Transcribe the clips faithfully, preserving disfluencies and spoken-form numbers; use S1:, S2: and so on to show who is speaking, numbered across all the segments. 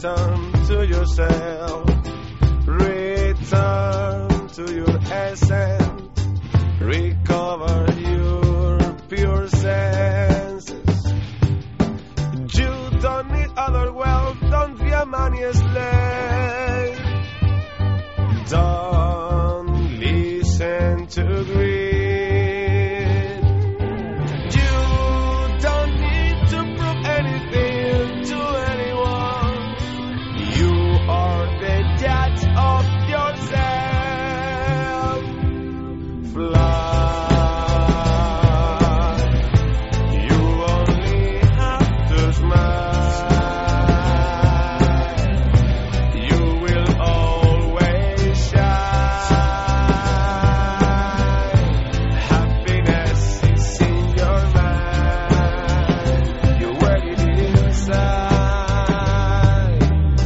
S1: return to yourself, return to your essence, recover your pure senses. You don't need other wealth, don't be a money slave. Don't listen to greed. You don't need to prove anything to anyone. You are the judge of yourself. Fly. You only have to smile. You will always shine. Happiness is in your mind. You wear it inside.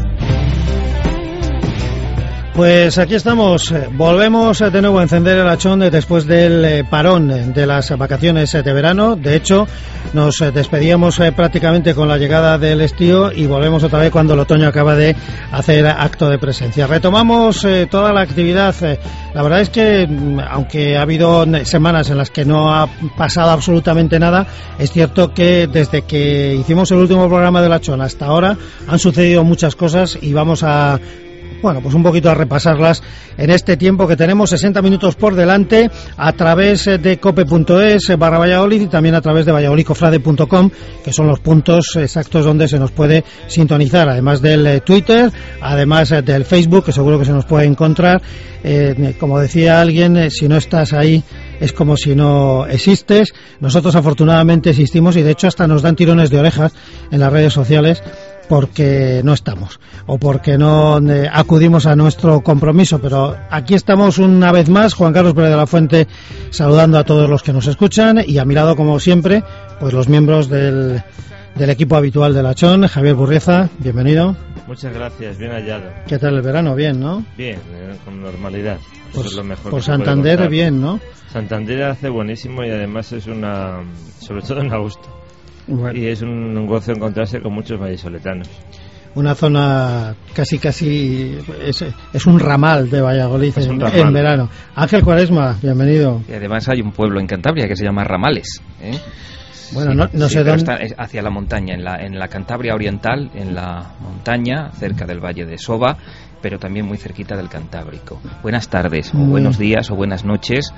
S2: Pues aquí estamos, volvemos de nuevo a encender el hachón después del eh, parón de las vacaciones de verano. De hecho, nos eh, despedíamos eh, prácticamente con la llegada del estío y volvemos otra vez cuando el otoño acaba de hacer acto de presencia. Retomamos eh, toda la actividad. Eh, la verdad es que, mm, aunque ha habido semanas en las que no ha pasado absolutamente nada, es cierto que desde que hicimos el último programa del hachón hasta ahora han sucedido muchas cosas y vamos a... Bueno, pues un poquito a repasarlas en este tiempo que tenemos, sesenta minutos por delante, a través de cope punto es barra Valladolid y también a través de valladolid cofrade punto com, que son los puntos exactos donde se nos puede sintonizar, además del Twitter, además del Facebook, que seguro que se nos puede encontrar. Eh, como decía alguien, eh, si no estás ahí es como si no existes. Nosotros afortunadamente existimos y de hecho hasta nos dan tirones de orejas en las redes sociales porque no estamos o porque no eh, acudimos a nuestro compromiso, pero aquí estamos una vez más. Juan Carlos Pérez de la Fuente saludando a todos los que nos escuchan y a mi lado, como siempre, pues los miembros del, del equipo habitual del hachón. Javier Burrieza, bienvenido.
S3: Muchas gracias, bien hallado.
S2: ¿Qué tal el verano? Bien, ¿no?
S3: Bien, eh, con normalidad.
S2: Por,
S3: Eso es lo mejor
S2: por
S3: que se puede
S2: Santander
S3: contar.
S2: bien, ¿no?
S3: Santander hace buenísimo y además es una, sobre todo en agosto.
S2: Bueno.
S3: Y es un, un gozo encontrarse con muchos vallisoletanos.
S2: Una zona casi casi es, es un ramal de Valladolid
S3: Es
S2: en,
S3: un ramal.
S2: en verano. Ángel Cuaresma, bienvenido.
S4: Y además hay un pueblo en Cantabria que se llama Ramales, ¿eh?
S2: Bueno,
S4: Sí,
S2: no, no
S4: sí,
S2: sé
S4: pero
S2: dónde.
S4: está hacia la montaña, en la, en la Cantabria Oriental, en la montaña, cerca del Valle de Soba, pero también muy cerquita del Cantábrico. Buenas tardes, o
S2: Mm.
S4: buenos días, o buenas noches.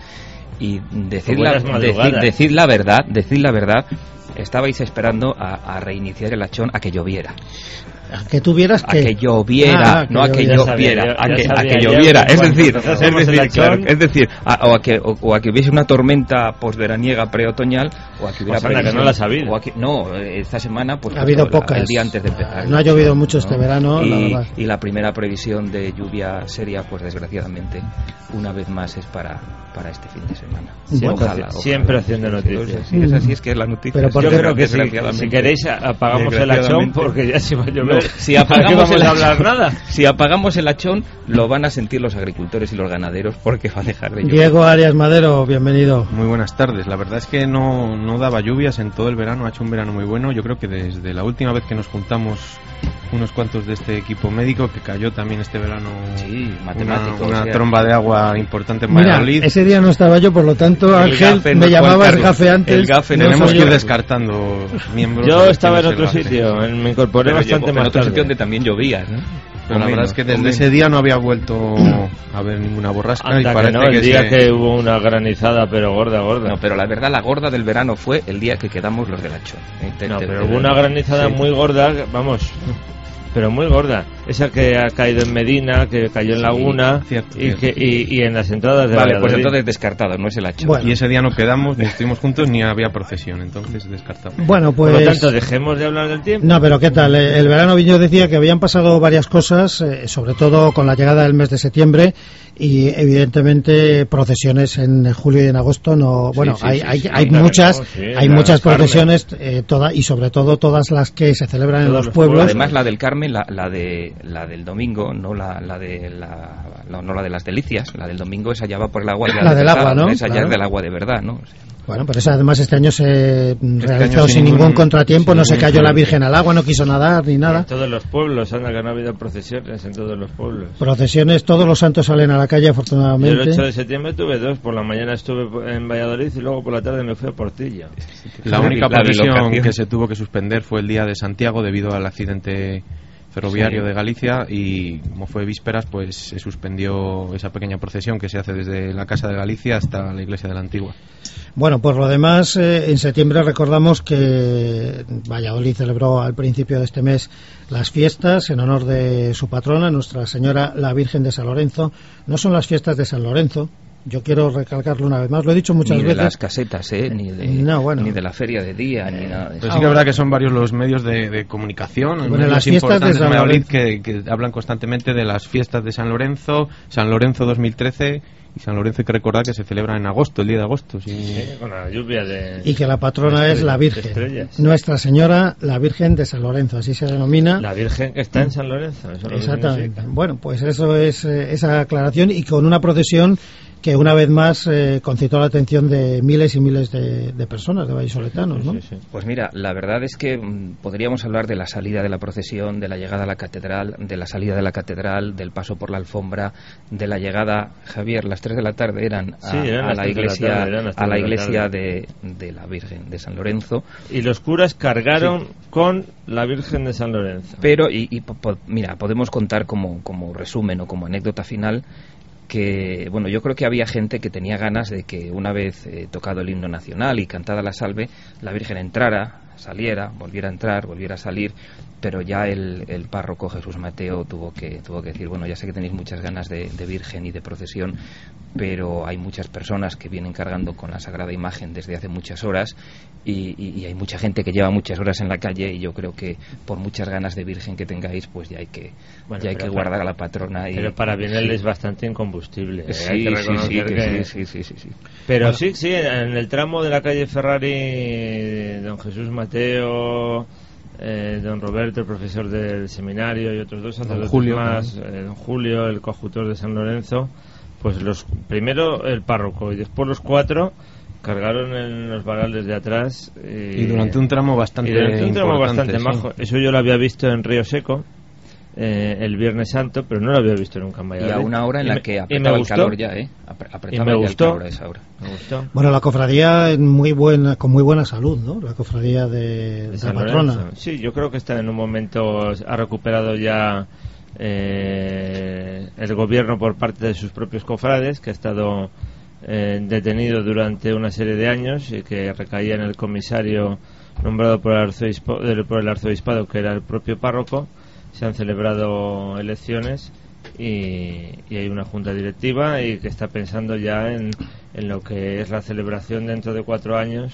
S4: Y decid la,
S3: buenas
S4: decid,
S3: madrugadas.
S4: decid la verdad, decid la verdad. Estabais esperando a, a reiniciar el hachón a que lloviera.
S2: A que tuvieras
S4: A
S2: que.
S4: que lloviera,
S2: Ah, que
S4: no a que
S2: lloviera.
S4: lloviera,
S3: Ya
S4: a
S3: sabía,
S4: que,
S3: ya
S4: a
S3: sabía
S4: que
S3: yo
S4: lloviera.
S3: que
S4: Es
S3: cuando
S4: decir,
S3: empezásemos
S4: es
S3: el
S4: decir,
S3: hachón-
S4: claro, es decir, a, o, a que, o, o a que hubiese una tormenta posveraniega preotoñal, o a que hubiera
S3: Pues anda, que
S4: previsión-
S3: no la has sabido.
S4: o a que- no, eh, esta semana pues
S2: Ha habido
S4: justo la-
S2: pocas.
S4: el día antes de empezar.
S2: No ha llovido mucho este verano,
S4: y,
S2: la verdad.
S4: y la primera previsión de lluvia seria, pues desgraciadamente, una vez más es para, para este fin de semana.
S3: Siempre,
S4: Ojalá, ojalá.
S3: siempre haciendo
S4: Sí,
S3: noticias.
S4: sí, es así, es que es la noticia.
S2: Pero ¿por
S3: Yo
S2: qué?
S3: creo que si,
S4: Desgraciadamente.
S3: si queréis a- apagamos el hachón
S4: Desgraciadamente.
S3: porque ya se va a llover.
S4: No, si
S3: ¿Para qué
S4: apagamos
S3: vamos
S4: el
S3: a hablar
S4: hachón,
S3: nada?
S4: si apagamos el hachón, lo van a sentir los agricultores y los ganaderos porque va a dejar de llover.
S2: Diego Arias Madero, bienvenido.
S5: Muy buenas tardes. La verdad es que no, no daba lluvias en todo el verano, ha hecho un verano muy bueno. Yo creo que desde la última vez que nos juntamos unos cuantos de este equipo médico, que cayó también este verano
S4: Sí,
S5: una,
S4: matemáticos,
S5: una
S4: o sea,
S5: tromba de agua importante en
S2: Mira,
S5: Valladolid.
S2: ese día no estaba yo, por lo tanto,
S4: El
S2: Ángel,
S4: gafe
S2: me
S4: no-
S2: llamabas
S4: Juan Carlos,
S2: gafe antes.
S4: el gafe
S2: no
S5: Tenemos
S2: soy
S5: que ir
S2: yo.
S5: descartando miembros. a
S3: Yo
S5: ver
S3: estaba en
S5: quién es el
S3: otro
S5: gafe.
S3: sitio, en- me incorporé
S4: Pero
S3: bastante
S4: llevo- en
S3: más
S4: otro sitio
S3: tarde.
S4: donde también llovía, ¿no?
S5: Pero la
S4: O
S5: verdad
S4: menos,
S5: es que
S4: o
S5: desde
S4: menos.
S5: ese día no había vuelto a ver ninguna borrasca y
S3: Anda que
S5: parece
S3: no, el
S5: que
S3: día
S5: se-
S3: que hubo una granizada, pero gorda, gorda.
S4: No, pero la verdad, la gorda del verano fue el día que quedamos los del hachón. ¿eh? Te-
S3: No,
S4: te-
S3: pero
S4: te-
S3: hubo una granizada
S4: sí.
S3: muy gorda, vamos, pero muy gorda. Esa que ha caído en Medina, que cayó en
S4: Sí,
S3: Laguna
S5: cierto,
S3: y,
S5: cierto.
S3: que, y, y en las entradas de
S4: Vale, pues
S3: Valladolid.
S4: entonces descartado, no es el hachón.
S2: Bueno.
S5: Y ese día no quedamos, ni estuvimos juntos, ni había procesión, entonces descartamos.
S2: Bueno,
S3: Por
S2: pues.
S3: lo tanto, dejemos de hablar del tiempo.
S2: No, pero ¿qué tal? Eh, El verano yo decía que habían pasado varias cosas, eh, sobre todo con la llegada del mes de septiembre y evidentemente procesiones en julio y en agosto. No, bueno,
S4: sí,
S2: hay,
S4: sí,
S2: hay,
S4: sí,
S2: hay
S3: claro,
S2: muchas,
S3: sí,
S2: hay
S3: la
S2: muchas
S3: Carmen.
S2: procesiones, eh, toda, y sobre todo todas las que se celebran en
S3: Todos
S2: los
S3: los
S2: pueblos.
S3: pueblos.
S4: Además, la del Carmen, la, la de la del domingo, no la, la de la, la- no la de las delicias, la del domingo esa ya va por el agua. ya
S2: La
S4: de
S2: del
S4: verdad,
S2: agua, ¿no?
S4: Esa ya
S2: Claro.
S4: es del agua de verdad, ¿no? O sea,
S2: Bueno, pero eso además este año se realizó
S5: año
S2: sin
S5: sin
S2: ningún,
S5: ningún-
S2: contratiempo,
S5: sin
S2: no se
S5: ningún
S2: cayó la
S5: incidente.
S2: Virgen al agua, no quiso nadar ni nada.
S3: En todos los pueblos, anda que no ha habido procesiones en todos los pueblos.
S2: Procesiones, todos los santos salen a la calle
S3: Yo el
S2: afortunadamente.
S3: ocho de septiembre tuve dos, por la mañana estuve en Valladolid y luego por la tarde me fui a Portillo.
S5: La
S4: La
S5: única
S4: bi- la
S5: procesión
S4: bilocación.
S5: que se tuvo que suspender fue el día de Santiago debido al accidente ferroviario
S4: Sí.
S5: de Galicia, y como fue vísperas, pues se suspendió esa pequeña procesión que se hace desde la Casa de Galicia hasta la iglesia de la Antigua.
S2: Bueno, por lo demás, eh, en septiembre recordamos que Valladolid celebró al principio de este mes las fiestas en honor de su patrona, Nuestra Señora la Virgen de San Lorenzo. No son las fiestas de San Lorenzo, yo quiero recalcarlo una vez más, lo he dicho muchas
S4: Ni de
S2: veces.
S4: las casetas, ¿eh? Ni de,
S2: No, bueno.
S4: ni de la feria de día, ni nada de
S5: Pero
S4: eso.
S5: sí que es verdad que son varios los medios de, de comunicación,
S2: Bueno,
S5: medios
S2: las fiestas de
S5: importantes
S2: San
S5: Valladolid
S2: Lorenzo.
S5: que, que hablan constantemente de las fiestas de San Lorenzo, San Lorenzo dos mil trece, y San Lorenzo hay que recordar que se celebra en agosto, el día de agosto. sí.
S3: Sí, con la lluvia de...
S2: Y que la patrona
S3: de
S2: es la
S3: estrellas, de
S2: Virgen,
S3: estrellas.
S2: Nuestra Señora la Virgen de San Lorenzo, así se denomina.
S3: La Virgen que está en San Lorenzo. Eso es lo que
S2: Exactamente.
S3: significa.
S2: Bueno, pues eso es eh, esa aclaración, y con una procesión que una vez más eh, concitó la atención de miles y miles de, de personas, de vallisoletanos, ¿no?
S3: Sí, sí.
S4: Pues mira, la verdad es que mm, podríamos hablar de la salida de la procesión, de la llegada a la catedral, de la salida de la catedral, del paso por la alfombra, de la llegada, Javier, las tres de la tarde eran a,
S3: Sí, eran
S4: a
S3: las
S4: la
S3: tres de la
S4: iglesia,
S3: tarde, eran las
S4: a la
S3: tres de la
S4: iglesia
S3: tarde.
S4: de, de la Virgen de San Lorenzo.
S3: Y los curas cargaron con la Virgen de San Lorenzo.
S4: Pero, y, y po- po- mira, podemos contar como, como resumen o como anécdota final que, bueno, yo creo que había gente que tenía ganas de que una vez eh, tocado el himno nacional y cantada la salve, la Virgen entrara, saliera, volviera a entrar, volviera a salir, pero ya el, el párroco Jesús Mateo tuvo que, tuvo que decir, bueno, ya sé que tenéis muchas ganas de, de Virgen y de procesión, pero hay muchas personas que vienen cargando con la Sagrada Imagen desde hace muchas horas y, y- y hay mucha gente que lleva muchas horas en la calle, y yo creo que por muchas ganas de Virgen que tengáis, pues ya hay que,
S3: Bueno,
S4: ya hay
S3: pero
S4: que
S3: para-
S4: guardar a la patrona. Y,
S3: Pero para Vienel es bastante incombustible. eh,
S4: Sí,
S3: hay que
S4: sí,
S3: reconocer
S4: sí, que
S3: que-
S4: sí, sí, sí, sí, sí.
S3: Pero
S2: Bueno.
S3: sí, sí, en el tramo de la calle Ferrari, don Jesús Mateo, eh, don Roberto, el profesor del seminario, y otros dos sacerdotes
S5: Julio,
S3: más, eh, don Julio, el coadjutor de San Lorenzo, pues los primero el párroco y después los cuatro cargaron en los varales de atrás. Y,
S5: Y durante un tramo bastante
S3: y durante un tramo
S5: importante,
S3: bastante
S5: sí.
S3: majo. Eso yo lo había visto en Río Seco. eh, el Viernes Santo, pero no lo había visto nunca en
S4: Y
S3: Valladolid.
S4: a una hora en
S3: Y
S4: la
S3: me-
S4: que
S3: y me
S4: apretaba el
S3: gustó,
S4: calor ya, ¿eh? Apre- Apretaba
S3: me
S4: ya el
S3: gustó.
S4: calor a esa hora.
S3: Me gustó.
S2: Bueno, la cofradía en muy buena, con muy buena salud, ¿no? La cofradía de,
S3: De
S2: de la
S3: San
S2: patrona.
S3: Lorenzo. Sí, yo creo que está en un momento, ha recuperado ya eh, el gobierno por parte de sus propios cofrades, que ha estado eh, detenido durante una serie de años y que recaía en el comisario nombrado por el, arzobispo, eh, por el arzobispado, que era el propio párroco. Se han celebrado elecciones y, y hay una junta directiva y que está pensando ya en, en lo que es la celebración dentro de cuatro años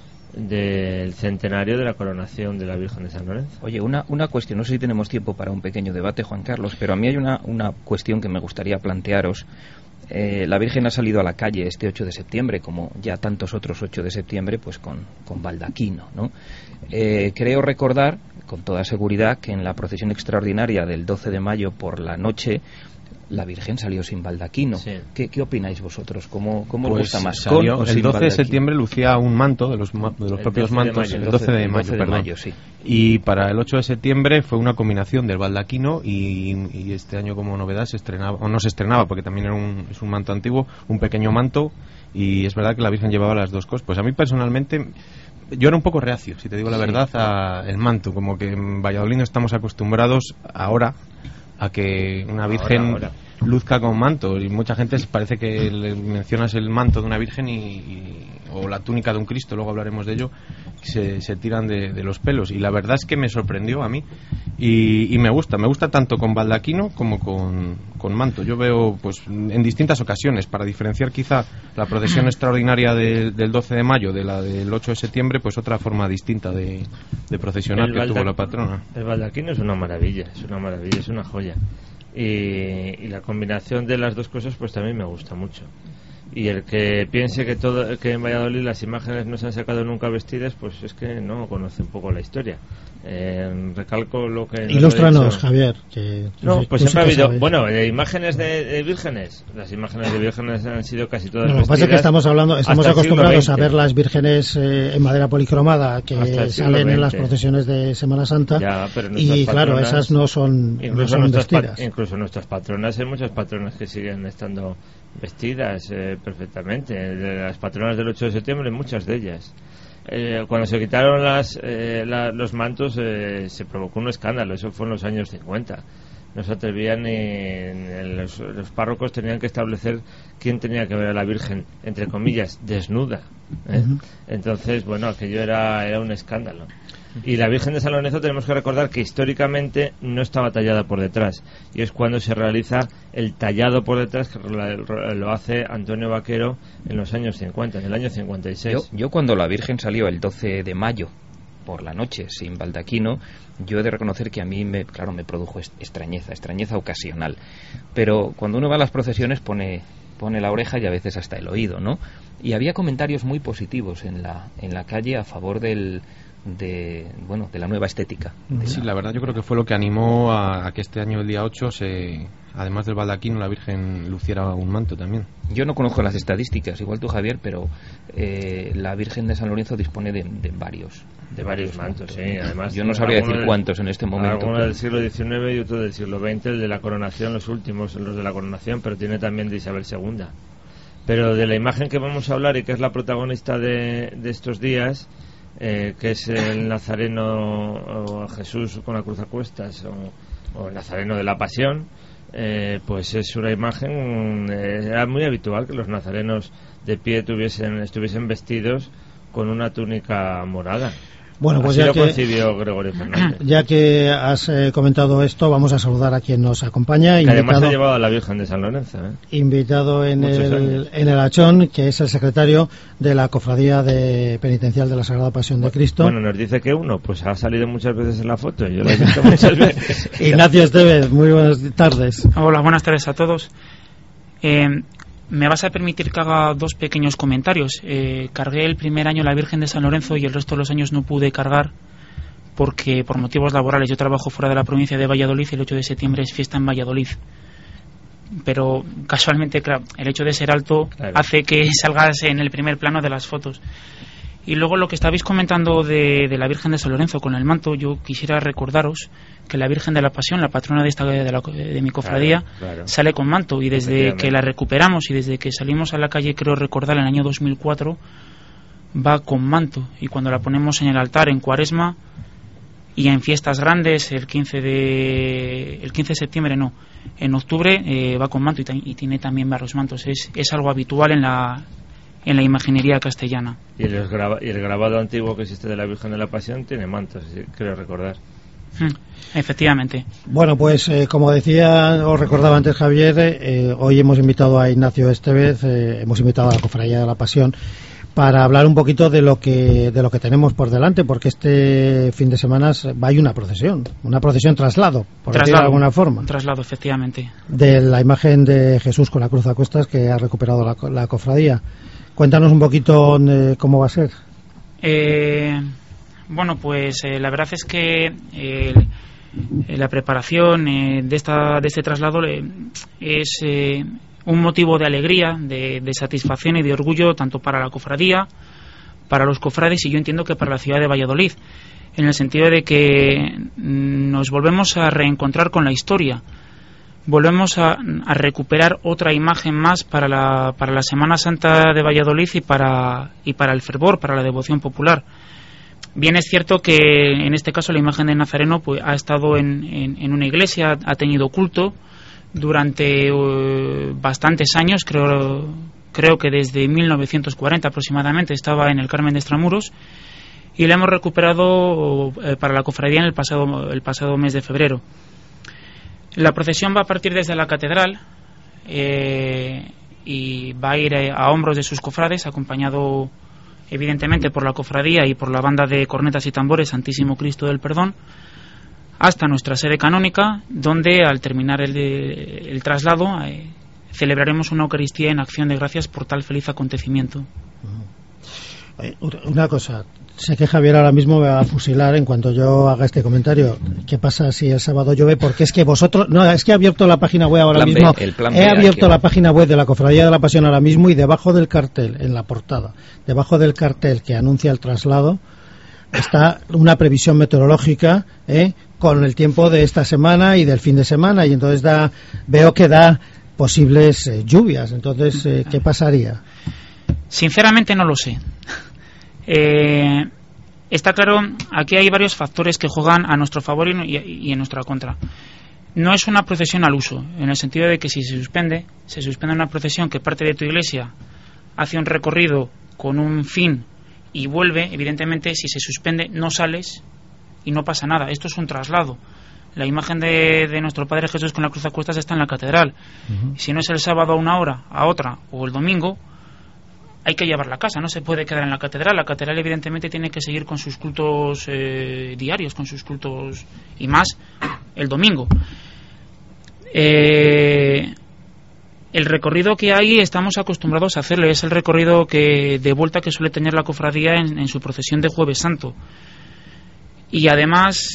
S3: del centenario de la coronación de la Virgen de San Lorenzo.
S4: Oye, una, una cuestión, no sé si tenemos tiempo para un pequeño debate, Juan Carlos, pero a mí hay una, una cuestión que me gustaría plantearos. Eh, la Virgen ha salido a la calle este ocho de septiembre, como ya tantos otros ocho de septiembre, pues con, con baldaquino, ¿no? Eh, creo recordar, con toda seguridad, que en la procesión extraordinaria del doce de mayo por la noche, la Virgen salió sin baldaquino.
S3: Sí.
S4: ¿Qué, qué opináis vosotros? ¿Cómo, cómo os
S5: Pues
S4: gusta más?
S5: salió-
S4: ¿Con o
S5: el
S4: sin
S5: doce de
S4: baldaquino?
S5: septiembre lucía un manto de los, ma- de los
S3: El
S5: propios
S3: doce de
S5: mantos,
S3: mayo,
S5: el doce de mayo,
S4: doce de
S5: perdón.
S4: mayo, sí.
S5: Y para el ocho de septiembre fue una combinación del baldaquino y, y este año como novedad se estrenaba, o no se estrenaba porque también era un, es un manto antiguo, un pequeño manto, y es verdad que la Virgen llevaba las dos cosas. Pues a mí personalmente, yo era un poco reacio, si te digo la
S4: Sí.
S5: verdad, a el manto, como que en Valladolid no estamos acostumbrados ahora a que una Virgen
S3: Ahora, ahora.
S5: luzca con manto, y mucha gente parece que le mencionas el manto de una Virgen y, y- o la túnica de un Cristo, luego hablaremos de ello, se, se tiran de, de los pelos, y la verdad es que me sorprendió a mí y, y me gusta, me gusta tanto con baldaquino como con, con manto. Yo veo pues en distintas ocasiones, para diferenciar quizá la procesión extraordinaria de- del doce de mayo de la del ocho de septiembre, pues otra forma distinta de, de procesionar
S3: El
S5: que tuvo
S3: balda-
S5: la patrona.
S3: El baldaquino es una maravilla, es una maravilla, es una joya. Y, y la combinación de las dos cosas pues también me gusta mucho. Y el que piense que todo que en Valladolid las imágenes no se han sacado nunca vestidas, pues es que no conoce un poco la historia. Eh, recalco lo que...
S2: Ilústranos, Javier. Que
S3: no,
S2: tú,
S3: pues
S2: tú
S3: siempre ha
S2: sí
S3: habido...
S2: sabes.
S3: Bueno, de imágenes de, de vírgenes. Las imágenes de vírgenes han sido casi todas
S2: No, lo que
S3: vestidas.
S2: pasa es que estamos hablando, estamos
S3: hasta el siglo
S2: acostumbrados a
S3: veinte.
S2: ver las vírgenes eh, en madera policromada que
S3: Hasta el siglo
S2: salen en las
S3: veinte.
S2: procesiones de Semana Santa.
S3: Ya, pero
S2: y
S3: nuestras
S2: claro,
S3: patronas-
S2: esas no son, no
S3: Incluso,
S2: son
S3: nuestras pa-
S2: vestidas.
S3: incluso nuestras patronas, hay muchas patronas que siguen estando vestidas eh, perfectamente. De las patronas del ocho de septiembre, muchas de ellas. Eh, cuando se quitaron las, eh, la- los mantos eh, se provocó un escándalo. Eso fue en los años cincuenta. No se atrevían ni, ni los, los párrocos tenían que establecer quién tenía que ver a la Virgen, entre comillas, desnuda, ¿eh?
S2: Ujú.
S3: Entonces, bueno, aquello era, era un escándalo. Y la Virgen de San Lorenzo tenemos que recordar que históricamente no estaba tallada por detrás, y es cuando se realiza el tallado por detrás, que lo lo hace Antonio Vaquero en los años cincuenta, en el año cincuenta y seis.
S4: Yo, yo cuando la Virgen salió el doce de mayo por la noche sin baldaquino, yo he de reconocer que a mí me, claro, me produjo est- extrañeza, extrañeza ocasional. Pero cuando uno va a las procesiones pone pone la oreja y a veces hasta el oído, ¿no? Y había comentarios muy positivos en la en la calle a favor del de bueno de la nueva estética. De
S5: Sí,
S4: la-
S5: la verdad yo creo que fue lo que animó a, a que este año, el día ocho, se, además del baldaquino, la Virgen luciera un manto también.
S4: Yo no conozco las estadísticas, igual tú, Javier, pero eh, la Virgen de San Lorenzo dispone de, de varios.
S3: De varios mantos, sí. Además,
S4: Yo no sabría decir
S3: algunos del-
S4: cuántos en este momento.
S3: Algunos
S4: pero-
S3: del siglo diecinueve y otros del siglo veinte, el de la coronación, los últimos, los de la coronación, pero tiene también de Isabel segunda. Pero de la imagen que vamos a hablar y que es la protagonista de, de estos días, eh, que es el Nazareno o Jesús con la cruz a cuestas o, o el Nazareno de la Pasión, eh, pues es una imagen, eh, era muy habitual que los nazarenos de pie tuviesen, estuviesen vestidos con una túnica morada.
S2: Bueno, pues
S3: Así
S2: ya
S3: lo
S2: que,
S3: concibió Gregorio Fernández.
S2: ya que has eh, comentado esto, vamos a saludar a quien nos acompaña.
S3: Que además
S2: invitado,
S3: ha llevado a la Virgen de San Lorenzo, ¿eh?
S2: invitado en
S3: Muchos
S2: el,
S3: años.
S2: en el Achón, que es el secretario de la Cofradía de Penitencial de la Sagrada Pasión de Cristo.
S3: Bueno, nos dice que uno, pues ha salido muchas veces en la foto, yo lo he visto muchas veces.
S2: Ignacio Estevez, muy buenas tardes.
S6: Hola, buenas tardes a todos. Eh, me vas a permitir que haga dos pequeños comentarios. Eh, cargué el primer año la Virgen de San Lorenzo y el resto de los años no pude cargar porque por motivos laborales yo trabajo fuera de la provincia de Valladolid y el ocho de septiembre es fiesta en Valladolid. Pero casualmente, claro, el hecho de ser alto
S3: Claro.
S6: hace que salgas en el primer plano de las fotos. Y luego lo que estabais comentando de, de la Virgen de San Lorenzo con el manto, yo quisiera recordaros que la Virgen de la Pasión, la patrona de esta de, la, de mi cofradía,
S3: Claro, claro.
S6: sale con manto, y desde
S3: Efectivamente.
S6: que la recuperamos y desde que salimos a la calle, creo recordar, en el año dos mil cuatro, va con manto, y cuando la ponemos en el altar en Cuaresma y en fiestas grandes, el quince de el quince de septiembre no, en octubre eh, va con manto y, ta- y tiene también varios mantos. Es, es algo habitual en la en la imaginería castellana.
S3: Y el, graba- y el grabado antiguo que existe de la Virgen de la Pasión tiene mantos, sí, creo recordar.
S6: Mm, efectivamente.
S2: Bueno, pues eh, como decía o recordaba antes Javier, eh, hoy hemos invitado a Ignacio Estevez, eh, hemos invitado a la Cofradía de la Pasión para hablar un poquito de lo que de lo que tenemos por delante, porque este fin de semana hay una procesión, una procesión traslado, por decirlo de alguna forma,
S6: Traslado, efectivamente.
S2: de la imagen de Jesús con la cruz a cuestas que ha recuperado la, co- la cofradía. Cuéntanos un poquito eh, cómo va a ser.
S6: Eh, bueno, pues eh, la verdad es que eh, eh, la preparación eh, de esta de este traslado eh, es eh, un motivo de alegría, de, de satisfacción y de orgullo tanto para la cofradía, para los cofrades y yo entiendo que para la ciudad de Valladolid, en el sentido de que mm, nos volvemos a reencontrar con la historia. Volvemos a, a recuperar otra imagen más para la, para la Semana Santa de Valladolid y para, y para el fervor, para la devoción popular. Bien es cierto que en este caso la imagen de Nazareno pues, ha estado en, en, en una iglesia, ha tenido culto durante uh, bastantes años, creo, creo que desde mil novecientos cuarenta aproximadamente estaba en el Carmen de Extramuros y la hemos recuperado eh, para la cofradía en el pasado, el pasado mes de febrero. La procesión va a partir desde la catedral eh, y va a ir eh, a hombros de sus cofrades, acompañado evidentemente por la cofradía y por la banda de cornetas y tambores Santísimo Cristo del Perdón, hasta nuestra sede canónica, donde al terminar el, el traslado eh, celebraremos una Eucaristía en acción de gracias por tal feliz acontecimiento.
S2: Una cosa, sé que Javier ahora mismo me va a fusilar en cuanto yo haga este comentario. ¿Qué pasa si el sábado llueve? Porque es que vosotros... No, es que he abierto la página web ahora
S4: Plan
S2: mismo.
S4: B, el plan
S2: he
S4: B,
S2: abierto
S4: aquí.
S2: la página web de la Cofradía de la Pasión ahora mismo y debajo del cartel, en la portada, debajo del cartel que anuncia el traslado, está una previsión meteorológica ¿eh? con el tiempo de esta semana y del fin de semana, y entonces da, veo que da posibles eh, lluvias. Entonces, eh, ¿qué pasaría?
S6: Sinceramente no lo sé. Eh, está claro, aquí hay varios factores que juegan a nuestro favor y, y, y en nuestra contra. No es una procesión al uso, en el sentido de que si se suspende, se suspende una procesión que parte de tu iglesia, hace un recorrido con un fin y vuelve. Evidentemente, si se suspende, no sales y no pasa nada. Esto es un traslado. La imagen de, de nuestro Padre Jesús con la cruz a cuestas está en la catedral. Uh-huh. Si no es el sábado a una hora, a otra, o el domingo, hay que llevarla a casa, no se puede quedar en la catedral. La catedral evidentemente tiene que seguir con sus cultos eh, diarios, con sus cultos, y más el domingo. Eh, el recorrido que hay estamos acostumbrados a hacerlo, es el recorrido que de vuelta que suele tener la cofradía en, en su procesión de Jueves Santo. Y además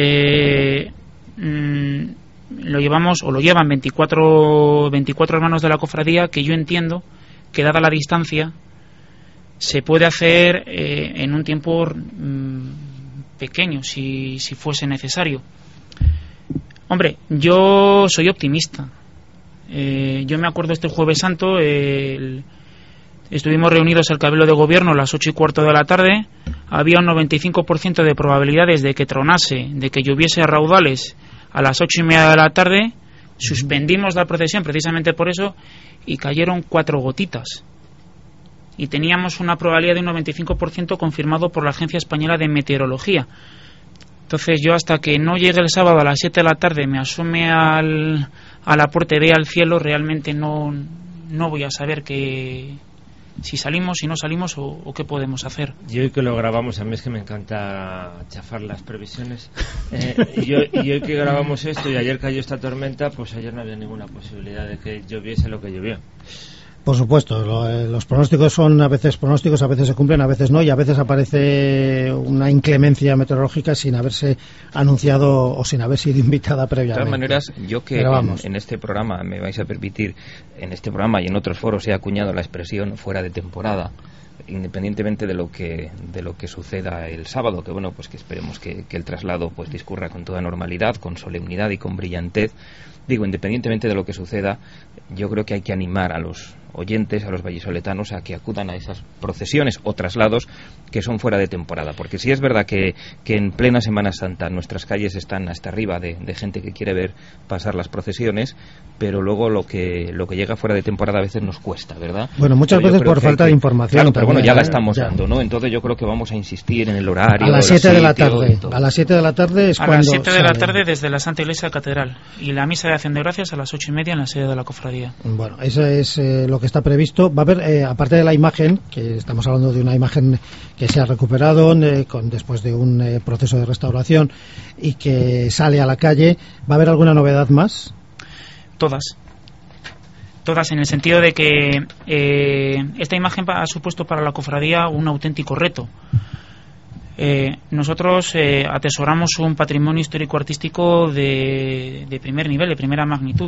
S6: eh, mmm, lo llevamos, o lo llevan veinticuatro, veinticuatro hermanos de la cofradía, que yo entiendo que dada la distancia se puede hacer eh, en un tiempo mmm, pequeño, si, si fuese necesario. Hombre, yo soy optimista. Eh, yo me acuerdo este Jueves Santo, eh, el, estuvimos reunidos el Cabildo de Gobierno a las ocho y cuarto de la tarde. Había un noventa y cinco por ciento de probabilidades de que tronase, de que lloviese a raudales a las ocho y media de la tarde. Suspendimos la procesión precisamente por eso y cayeron cuatro gotitas. Y teníamos una probabilidad de un noventa y cinco por ciento confirmado por la Agencia Española de Meteorología. Entonces yo, hasta que no llegue el sábado a las siete de la tarde, me asome al, a la puerta y vea al cielo, realmente no, no voy a saber que, si salimos, si no salimos o, o qué podemos hacer.
S3: Y hoy que lo grabamos, a mí es que me encanta chafar las previsiones. Eh, y, hoy, y hoy que grabamos esto y ayer cayó esta tormenta, pues ayer no había ninguna posibilidad de que lloviese lo que llovió.
S2: Por supuesto, lo, eh, los pronósticos son a veces pronósticos, a veces se cumplen, a veces no, y a veces aparece una inclemencia meteorológica sin haberse anunciado o sin haber sido invitada previamente.
S4: De todas maneras, yo que en, en este programa, me vais a permitir, en este programa y en otros foros he acuñado la expresión fuera de temporada, independientemente de lo que de lo que suceda el sábado, que bueno, pues que esperemos que, que el traslado pues discurra con toda normalidad, con solemnidad y con brillantez. Digo, independientemente de lo que suceda, yo creo que hay que animar a los oyentes, a los vallisoletanos, a que acudan a esas procesiones o traslados que son fuera de temporada, porque sí es verdad que, que en plena Semana Santa nuestras calles están hasta arriba de, de gente que quiere ver pasar las procesiones, pero luego lo que lo que llega fuera de temporada a veces nos cuesta, ¿verdad?
S2: Bueno, muchas veces por falta
S4: que,
S2: de información.
S4: Claro, pero
S2: también,
S4: bueno, ya la
S2: ¿eh?
S4: estamos
S2: ya.
S4: dando, ¿no? Entonces yo creo que vamos a insistir en el horario.
S2: A las siete de la tarde. A las siete de la tarde es
S6: a
S2: cuando
S6: las siete de
S2: sale.
S6: la tarde desde la Santa Iglesia Catedral, y la misa de acción de gracias a las ocho y media en la sede de la cofradía.
S2: Bueno, eso es eh, lo que está previsto. Va a haber, eh, aparte de la imagen, que estamos hablando de una imagen que se ha recuperado eh, con, después de un eh, proceso de restauración y que sale a la calle, ¿va a haber alguna novedad más?
S6: Todas. Todas, en el sentido de que eh, esta imagen ha supuesto para la cofradía un auténtico reto. Eh, nosotros eh, atesoramos un patrimonio histórico-artístico de, de primer nivel, de primera magnitud,